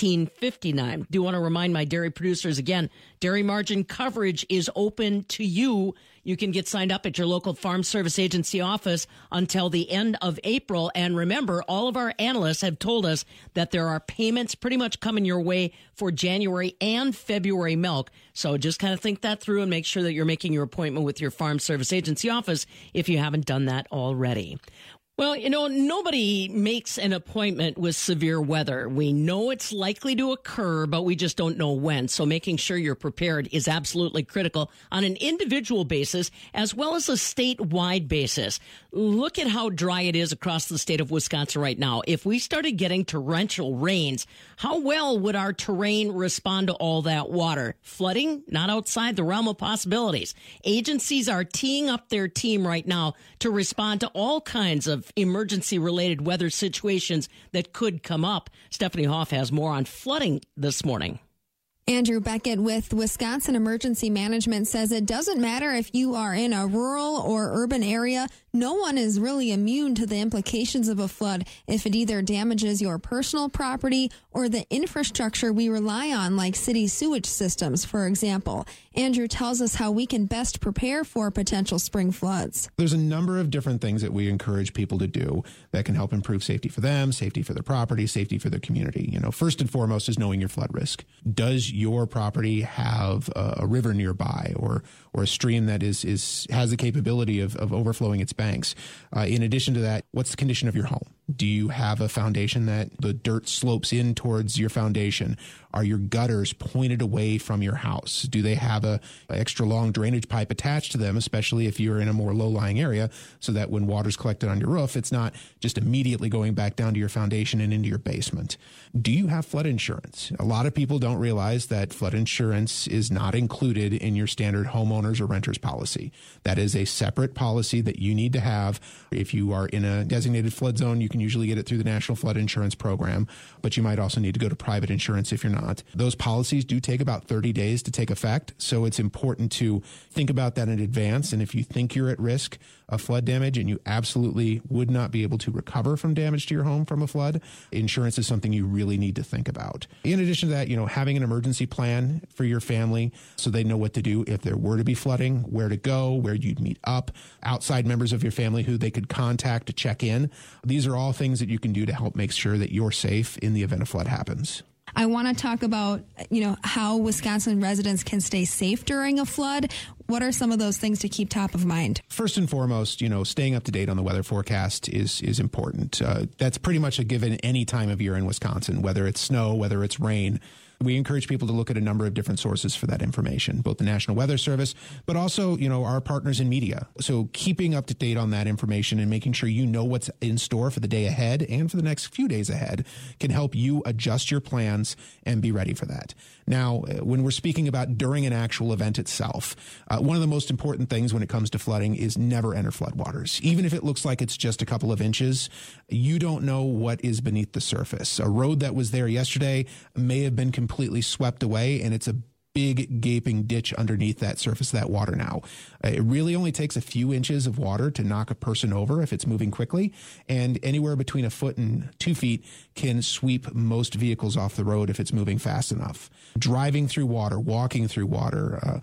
$16.59. Do want to remind my dairy producers again, dairy margin coverage is open to you. You can get signed up at your local Farm Service Agency office until the end of April. And remember, all of our analysts have told us that there are payments pretty much coming your way for January and February milk. So just kind of think that through and make sure that you're making your appointment with your Farm Service Agency office if you haven't done that already. Well, nobody makes an appointment with severe weather. We know it's likely to occur, but we just don't know when. So making sure you're prepared is absolutely critical on an individual basis as well as a statewide basis. Look at how dry it is across the state of Wisconsin right now. If we started getting torrential rains, how well would our terrain respond to all that water? Flooding? Not outside the realm of possibilities. Agencies are teeing up their team right now to respond to all kinds of emergency-related weather situations that could come up. Stephanie Hoff has more on flooding this morning. Andrew Beckett with Wisconsin Emergency Management says it doesn't matter if you are in a rural or urban area. No one is really immune to the implications of a flood if it either damages your personal property or the infrastructure we rely on, like city sewage systems, for example. Andrew tells us how we can best prepare for potential spring floods. There's a number of different things that we encourage people to do that can help improve safety for them, safety for their property, safety for their community. First and foremost is knowing your flood risk. Does your property have a river nearby or a stream that has the capability of overflowing its banks? In addition to that, what's the condition of your home? Do you have a foundation that the dirt slopes in towards your foundation? Are your gutters pointed away from your house? Do they have a extra long drainage pipe attached to them, especially if you're in a more low-lying area, so that when water's collected on your roof, it's not just immediately going back down to your foundation and into your basement? Do you have flood insurance? A lot of people don't realize that flood insurance is not included in your standard homeowners or renters policy. That is a separate policy that you need to have. If you are in a designated flood zone, you can usually get it through the National Flood Insurance Program, but you might also need to go to private insurance if you're not. Those policies do take about 30 days to take effect, so it's important to think about that in advance. And if you think you're at risk of flood damage and you absolutely would not be able to recover from damage to your home from a flood, insurance is something you really need to think about. In addition to that, having an emergency plan for your family so they know what to do if there were to be flooding, where to go, where you'd meet up, outside members of your family who they could contact to check in. These are all things that you can do to help make sure that you're safe in the event a flood happens. I want to talk about, how Wisconsin residents can stay safe during a flood. What are some of those things to keep top of mind? First and foremost, staying up to date on the weather forecast is important. That's pretty much a given any time of year in Wisconsin, whether it's snow, whether it's rain. We encourage people to look at a number of different sources for that information, both the National Weather Service, but also, our partners in media. So keeping up to date on that information and making sure you know what's in store for the day ahead and for the next few days ahead can help you adjust your plans and be ready for that. Now, when we're speaking about during an actual event itself, one of the most important things when it comes to flooding is never enter floodwaters. Even if it looks like it's just a couple of inches, you don't know what is beneath the surface. A road that was there yesterday may have been completely swept away, and it's a big gaping ditch underneath that surface of that water now. It really only takes a few inches of water to knock a person over if it's moving quickly, and anywhere between a foot and 2 feet can sweep most vehicles off the road if it's moving fast enough. Driving through water, walking through water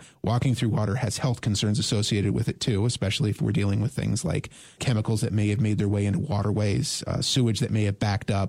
has health concerns associated with it too, especially if we're dealing with things like chemicals that may have made their way into waterways, sewage that may have backed up.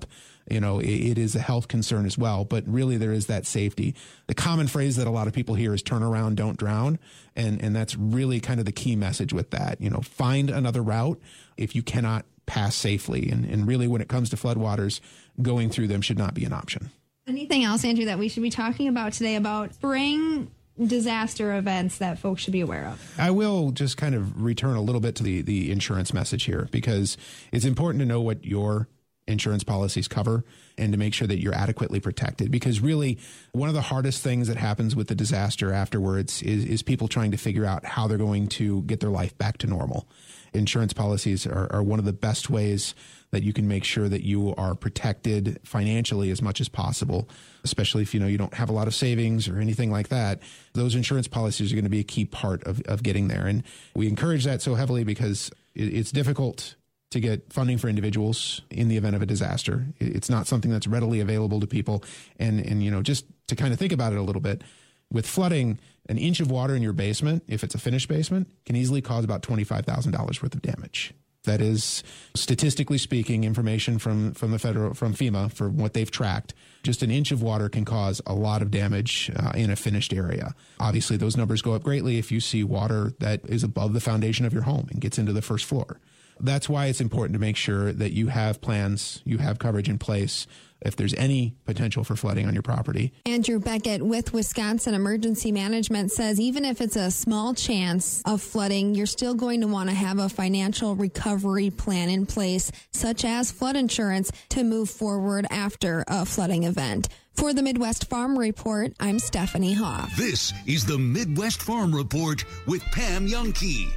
It is a health concern as well, but really there is that safety. The common phrase that a lot of people hear is turn around, don't drown. And that's really kind of the key message with that. Find another route if you cannot pass safely. And really when it comes to floodwaters, going through them should not be an option. Anything else, Andrew, that we should be talking about today about spring disaster events that folks should be aware of? I will just kind of return a little bit to the insurance message here, because it's important to know what your insurance policies cover and to make sure that you're adequately protected. Because really, one of the hardest things that happens with the disaster afterwards is people trying to figure out how they're going to get their life back to normal. Insurance policies are one of the best ways that you can make sure that you are protected financially as much as possible, especially if you don't have a lot of savings or anything like that. Those insurance policies are going to be a key part of getting there. And we encourage that so heavily because it's difficult to get funding for individuals in the event of a disaster. It's not something that's readily available to people. And you know, just to kind of think about it a little bit, with flooding, an inch of water in your basement, if it's a finished basement, can easily cause about $25,000 worth of damage. That is, statistically speaking, information from FEMA for what they've tracked. Just an inch of water can cause a lot of damage in a finished area. Obviously, those numbers go up greatly if you see water that is above the foundation of your home and gets into the first floor. That's why it's important to make sure that you have plans, you have coverage in place if there's any potential for flooding on your property. Andrew Beckett with Wisconsin Emergency Management says even if it's a small chance of flooding, you're still going to want to have a financial recovery plan in place, such as flood insurance, to move forward after a flooding event. For the Midwest Farm Report, I'm Stephanie Hoff. This is the Midwest Farm Report with Pam Youngkey.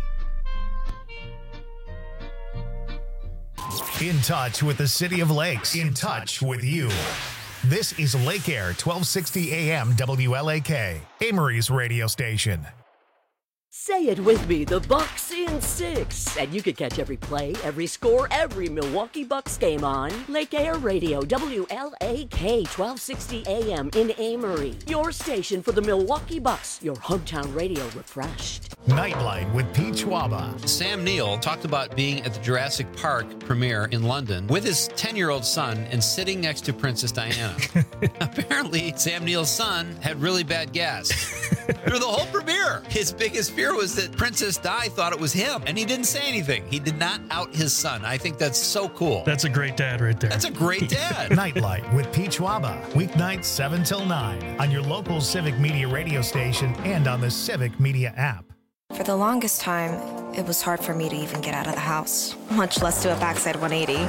In touch with the City of Lakes. In touch with you. This is Lake Air 1260 AM WLAK, Amory's radio station. Say it with me, the Bucks in 6. And you can catch every play, every score, every Milwaukee Bucks game on Lake Air Radio, WLAK 1260 AM in Amory. Your station for the Milwaukee Bucks, your hometown radio refreshed. Nightlight with Pete Schwaba. Sam Neill talked about being at the Jurassic Park premiere in London with his 10-year-old son and sitting next to Princess Diana. Apparently, Sam Neill's son had really bad gas through the whole premiere. His biggest fear was that Princess Di thought it was him, and he didn't say anything. He did not out his son. I think that's so cool. That's a great dad right there. That's a great dad. Nightlight with Pete Schwaba. Weeknights 7 till 9 on your local Civic Media radio station and on the Civic Media app. For the longest time, it was hard for me to even get out of the house, much less do a backside 180.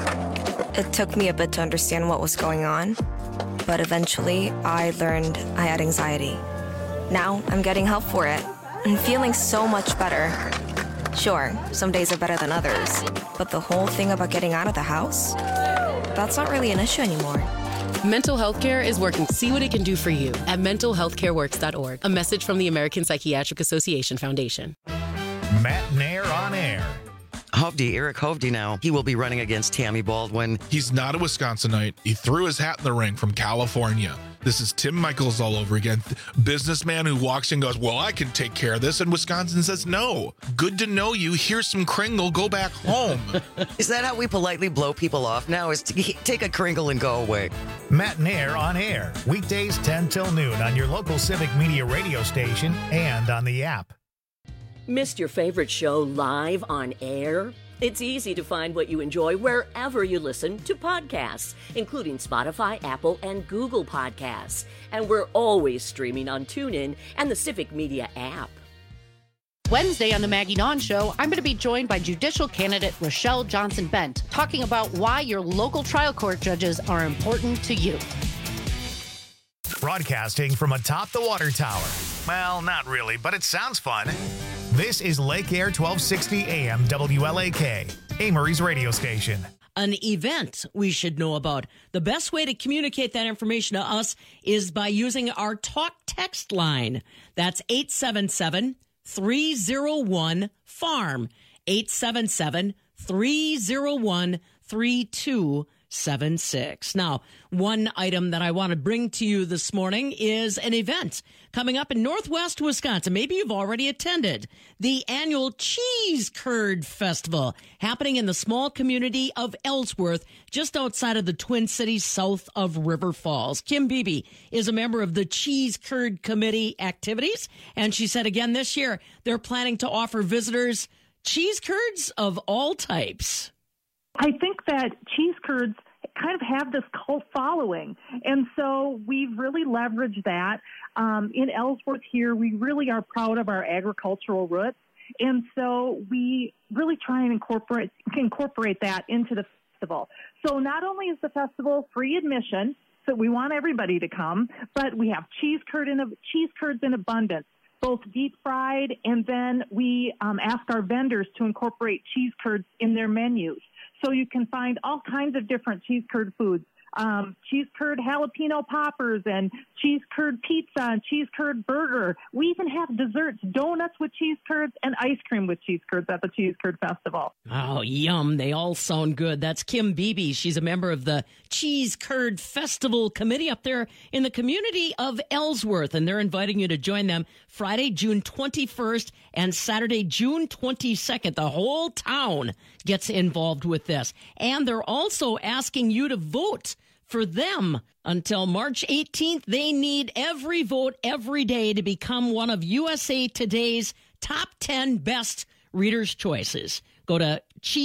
It took me a bit to understand what was going on, but eventually I learned I had anxiety. Now I'm getting help for it and feeling so much better. Sure, some days are better than others, but the whole thing about getting out of the house, that's not really an issue anymore. Mental health care is working. See what it can do for you at mentalhealthcareworks.org. A message from the American Psychiatric Association Foundation. Matt Nair on air. Hovde, Eric Hovde now. He will be running against Tammy Baldwin. He's not a Wisconsinite. He threw his hat in the ring from California. This is Tim Michaels all over again. Businessman who walks in and goes, well, I can take care of this. And Wisconsin says, no. Good to know you. Here's some Kringle. Go back home. Is that how we politely blow people off now? Is to take a Kringle and go away? Matt Nair on air. Weekdays 10 till noon on your local Civic Media radio station and on the app. Missed your favorite show live on air? It's easy to find what you enjoy wherever you listen to podcasts, including Spotify, Apple, and Google Podcasts. And we're always streaming on TuneIn and the Civic Media app. Wednesday on the Maggie Dawn Show, I'm going to be joined by judicial candidate Rochelle Johnson-Bent, talking about why your local trial court judges are important to you. Broadcasting from atop the water tower. Well, not really, but it sounds fun. This is Lake Air 1260 AM WLAK, Amory's radio station. An event we should know about. The best way to communicate that information to us is by using our talk text line. That's 877-301-FARM. 877-301-3276. Now, one item that I want to bring to you this morning is an event coming up in Northwest Wisconsin. Maybe you've already attended the annual Cheese Curd Festival, happening in the small community of Ellsworth, just outside of the Twin Cities, south of River Falls. Kim Beebe is a member of the Cheese Curd Committee activities, and she said again this year they're planning to offer visitors cheese curds of all types. I think that cheese curds kind of have this cult following, and so we've really leveraged that. In Ellsworth here, we really are proud of our agricultural roots, and so we really try and incorporate that into the festival. So not only is the festival free admission, so we want everybody to come, but we have cheese curds in abundance, both deep fried, and then we ask our vendors to incorporate cheese curds in their menus. So you can find all kinds of different cheese curd foods, cheese curd jalapeno poppers and cheese curd pizza and cheese curd burger. We even have desserts, donuts with cheese curds and ice cream with cheese curds at the Cheese Curd Festival. Oh, yum. They all sound good. That's Kim Beebe. She's a member of the Cheese Curd Festival Committee up there in the community of Ellsworth, and they're inviting you to join them Friday, June 21st and Saturday, June 22nd. The whole town gets involved with this. And they're also asking you to vote for them. Until March 18th, they need every vote every day to become one of USA Today's top 10 best readers' choices. Go to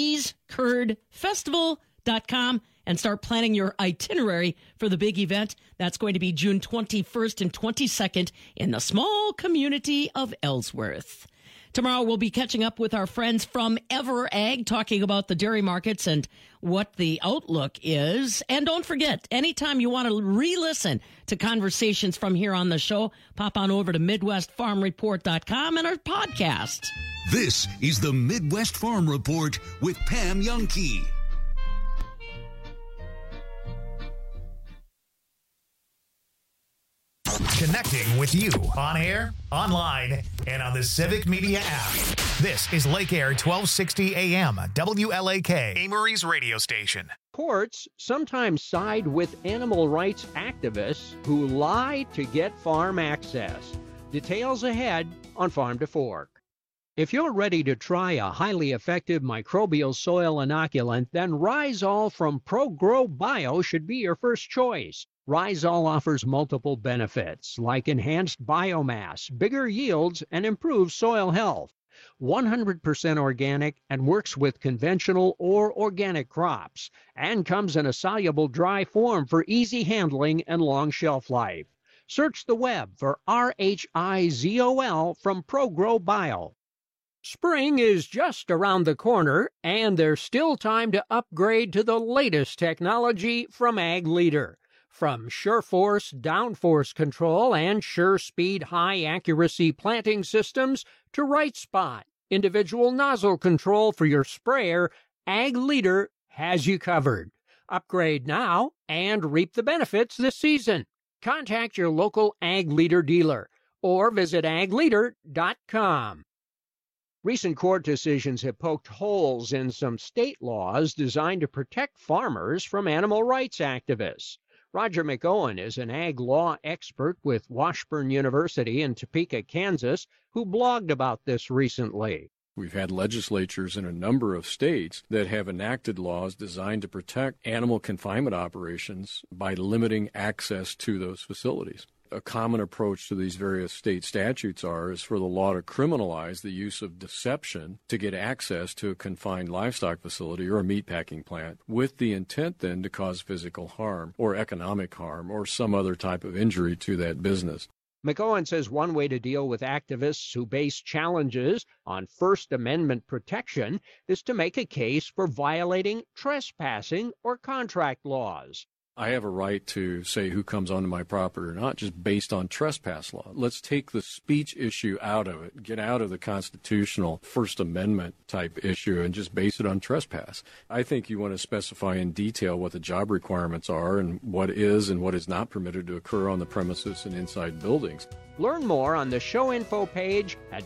cheesecurdfestival.com and start planning your itinerary for the big event. That's going to be June 21st and 22nd in the small community of Ellsworth. Tomorrow, we'll be catching up with our friends from EverAg, talking about the dairy markets and what the outlook is. And don't forget, anytime you want to re-listen to conversations from here on the show, pop on over to MidwestFarmReport.com and our podcast. This is the Midwest Farm Report with Pam Youngkey. Connecting with you on air, online, and on the Civic Media app. This is Lake Air 1260 AM, WLAK, Amory's radio station. Courts sometimes side with animal rights activists who lie to get farm access. Details ahead on Farm to Fork. If you're ready to try a highly effective microbial soil inoculant, then Rhizol from ProGrow Bio should be your first choice. Rhizol offers multiple benefits like enhanced biomass, bigger yields, and improved soil health. 100% organic and works with conventional or organic crops, and comes in a soluble dry form for easy handling and long shelf life. Search the web for RHIZOL from ProGrow Bio. Spring is just around the corner, and there's still time to upgrade to the latest technology from Ag Leader. From SureForce downforce control and SureSpeed high-accuracy planting systems to Right Spot, individual nozzle control for your sprayer, Ag Leader has you covered. Upgrade now and reap the benefits this season. Contact your local Ag Leader dealer or visit agleader.com. Recent court decisions have poked holes in some state laws designed to protect farmers from animal rights activists. Roger McOwen is an ag law expert with Washburn University in Topeka, Kansas, who blogged about this recently. We've had legislatures in a number of states that have enacted laws designed to protect animal confinement operations by limiting access to those facilities. A common approach to these various state statutes is for the law to criminalize the use of deception to get access to a confined livestock facility or a meatpacking plant, with the intent then to cause physical harm or economic harm or some other type of injury to that business. McOwen says one way to deal with activists who base challenges on First Amendment protection is to make a case for violating trespassing or contract laws. I have a right to say who comes onto my property or not just based on trespass law. Let's take the speech issue out of it, get out of the constitutional First Amendment type issue and just base it on trespass. I think you want to specify in detail what the job requirements are and what is not permitted to occur on the premises and inside buildings. Learn more on the show info page at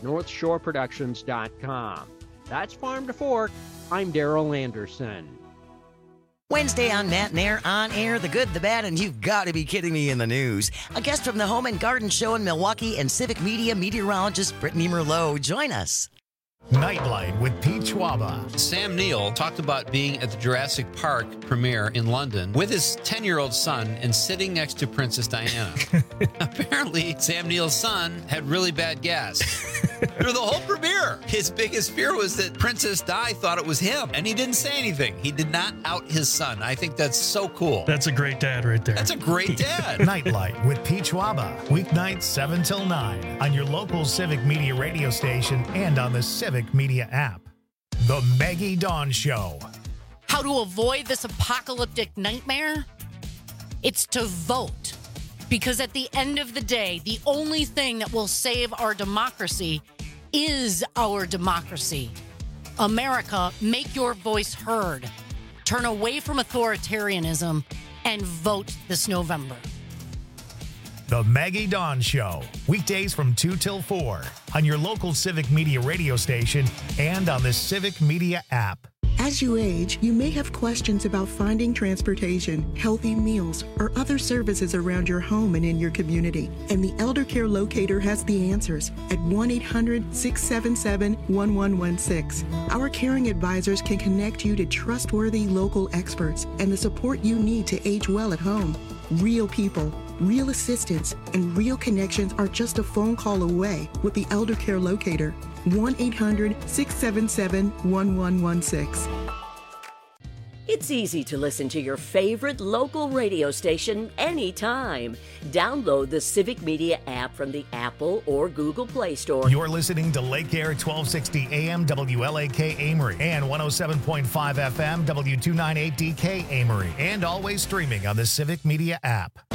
northshoreproductions.com. That's Farm to Fork. I'm Darrell Anderson. Wednesday on Matt and Air, on air, the good, the bad, and you've got to be kidding me in the news. A guest from the Home and Garden Show in Milwaukee and Civic Media meteorologist Brittany Merlot. Join us. Nightlight with Pete Schwaba. Sam Neill talked about being at the Jurassic Park premiere in London with his 10-year-old son and sitting next to Princess Diana. Apparently, Sam Neill's son had really bad gas. Through the whole premiere, his biggest fear was that Princess Di thought it was him, and he didn't say anything. He did not out his son. I think that's so cool. That's a great dad right there. That's a great dad. Nightlight with Pete Schwaba. Weeknights 7 till 9 on your local Civic Media radio station and on the Civic Media app. The Maggie Dawn Show. How to avoid this apocalyptic nightmare? It's to vote. Because at the end of the day, the only thing that will save our democracy is our democracy. America, make your voice heard. Turn away from authoritarianism and vote this November. The Maggie Dawn Show, weekdays from 2 till 4 on your local Civic Media radio station and on the Civic Media app. As you age, you may have questions about finding transportation, healthy meals, or other services around your home and in your community. And the Elder Care Locator has the answers at 1-800-677-1116. Our caring advisors can connect you to trustworthy local experts and the support you need to age well at home. Real people, real assistance, and real connections are just a phone call away with the Elder Care Locator. 1-800-677-1116. It's easy to listen to your favorite local radio station anytime. Download the Civic Media app from the Apple or Google Play Store. You're listening to Lake Air 1260 AM WLAK Amory and 107.5 FM W298DK Amory, and always streaming on the Civic Media app.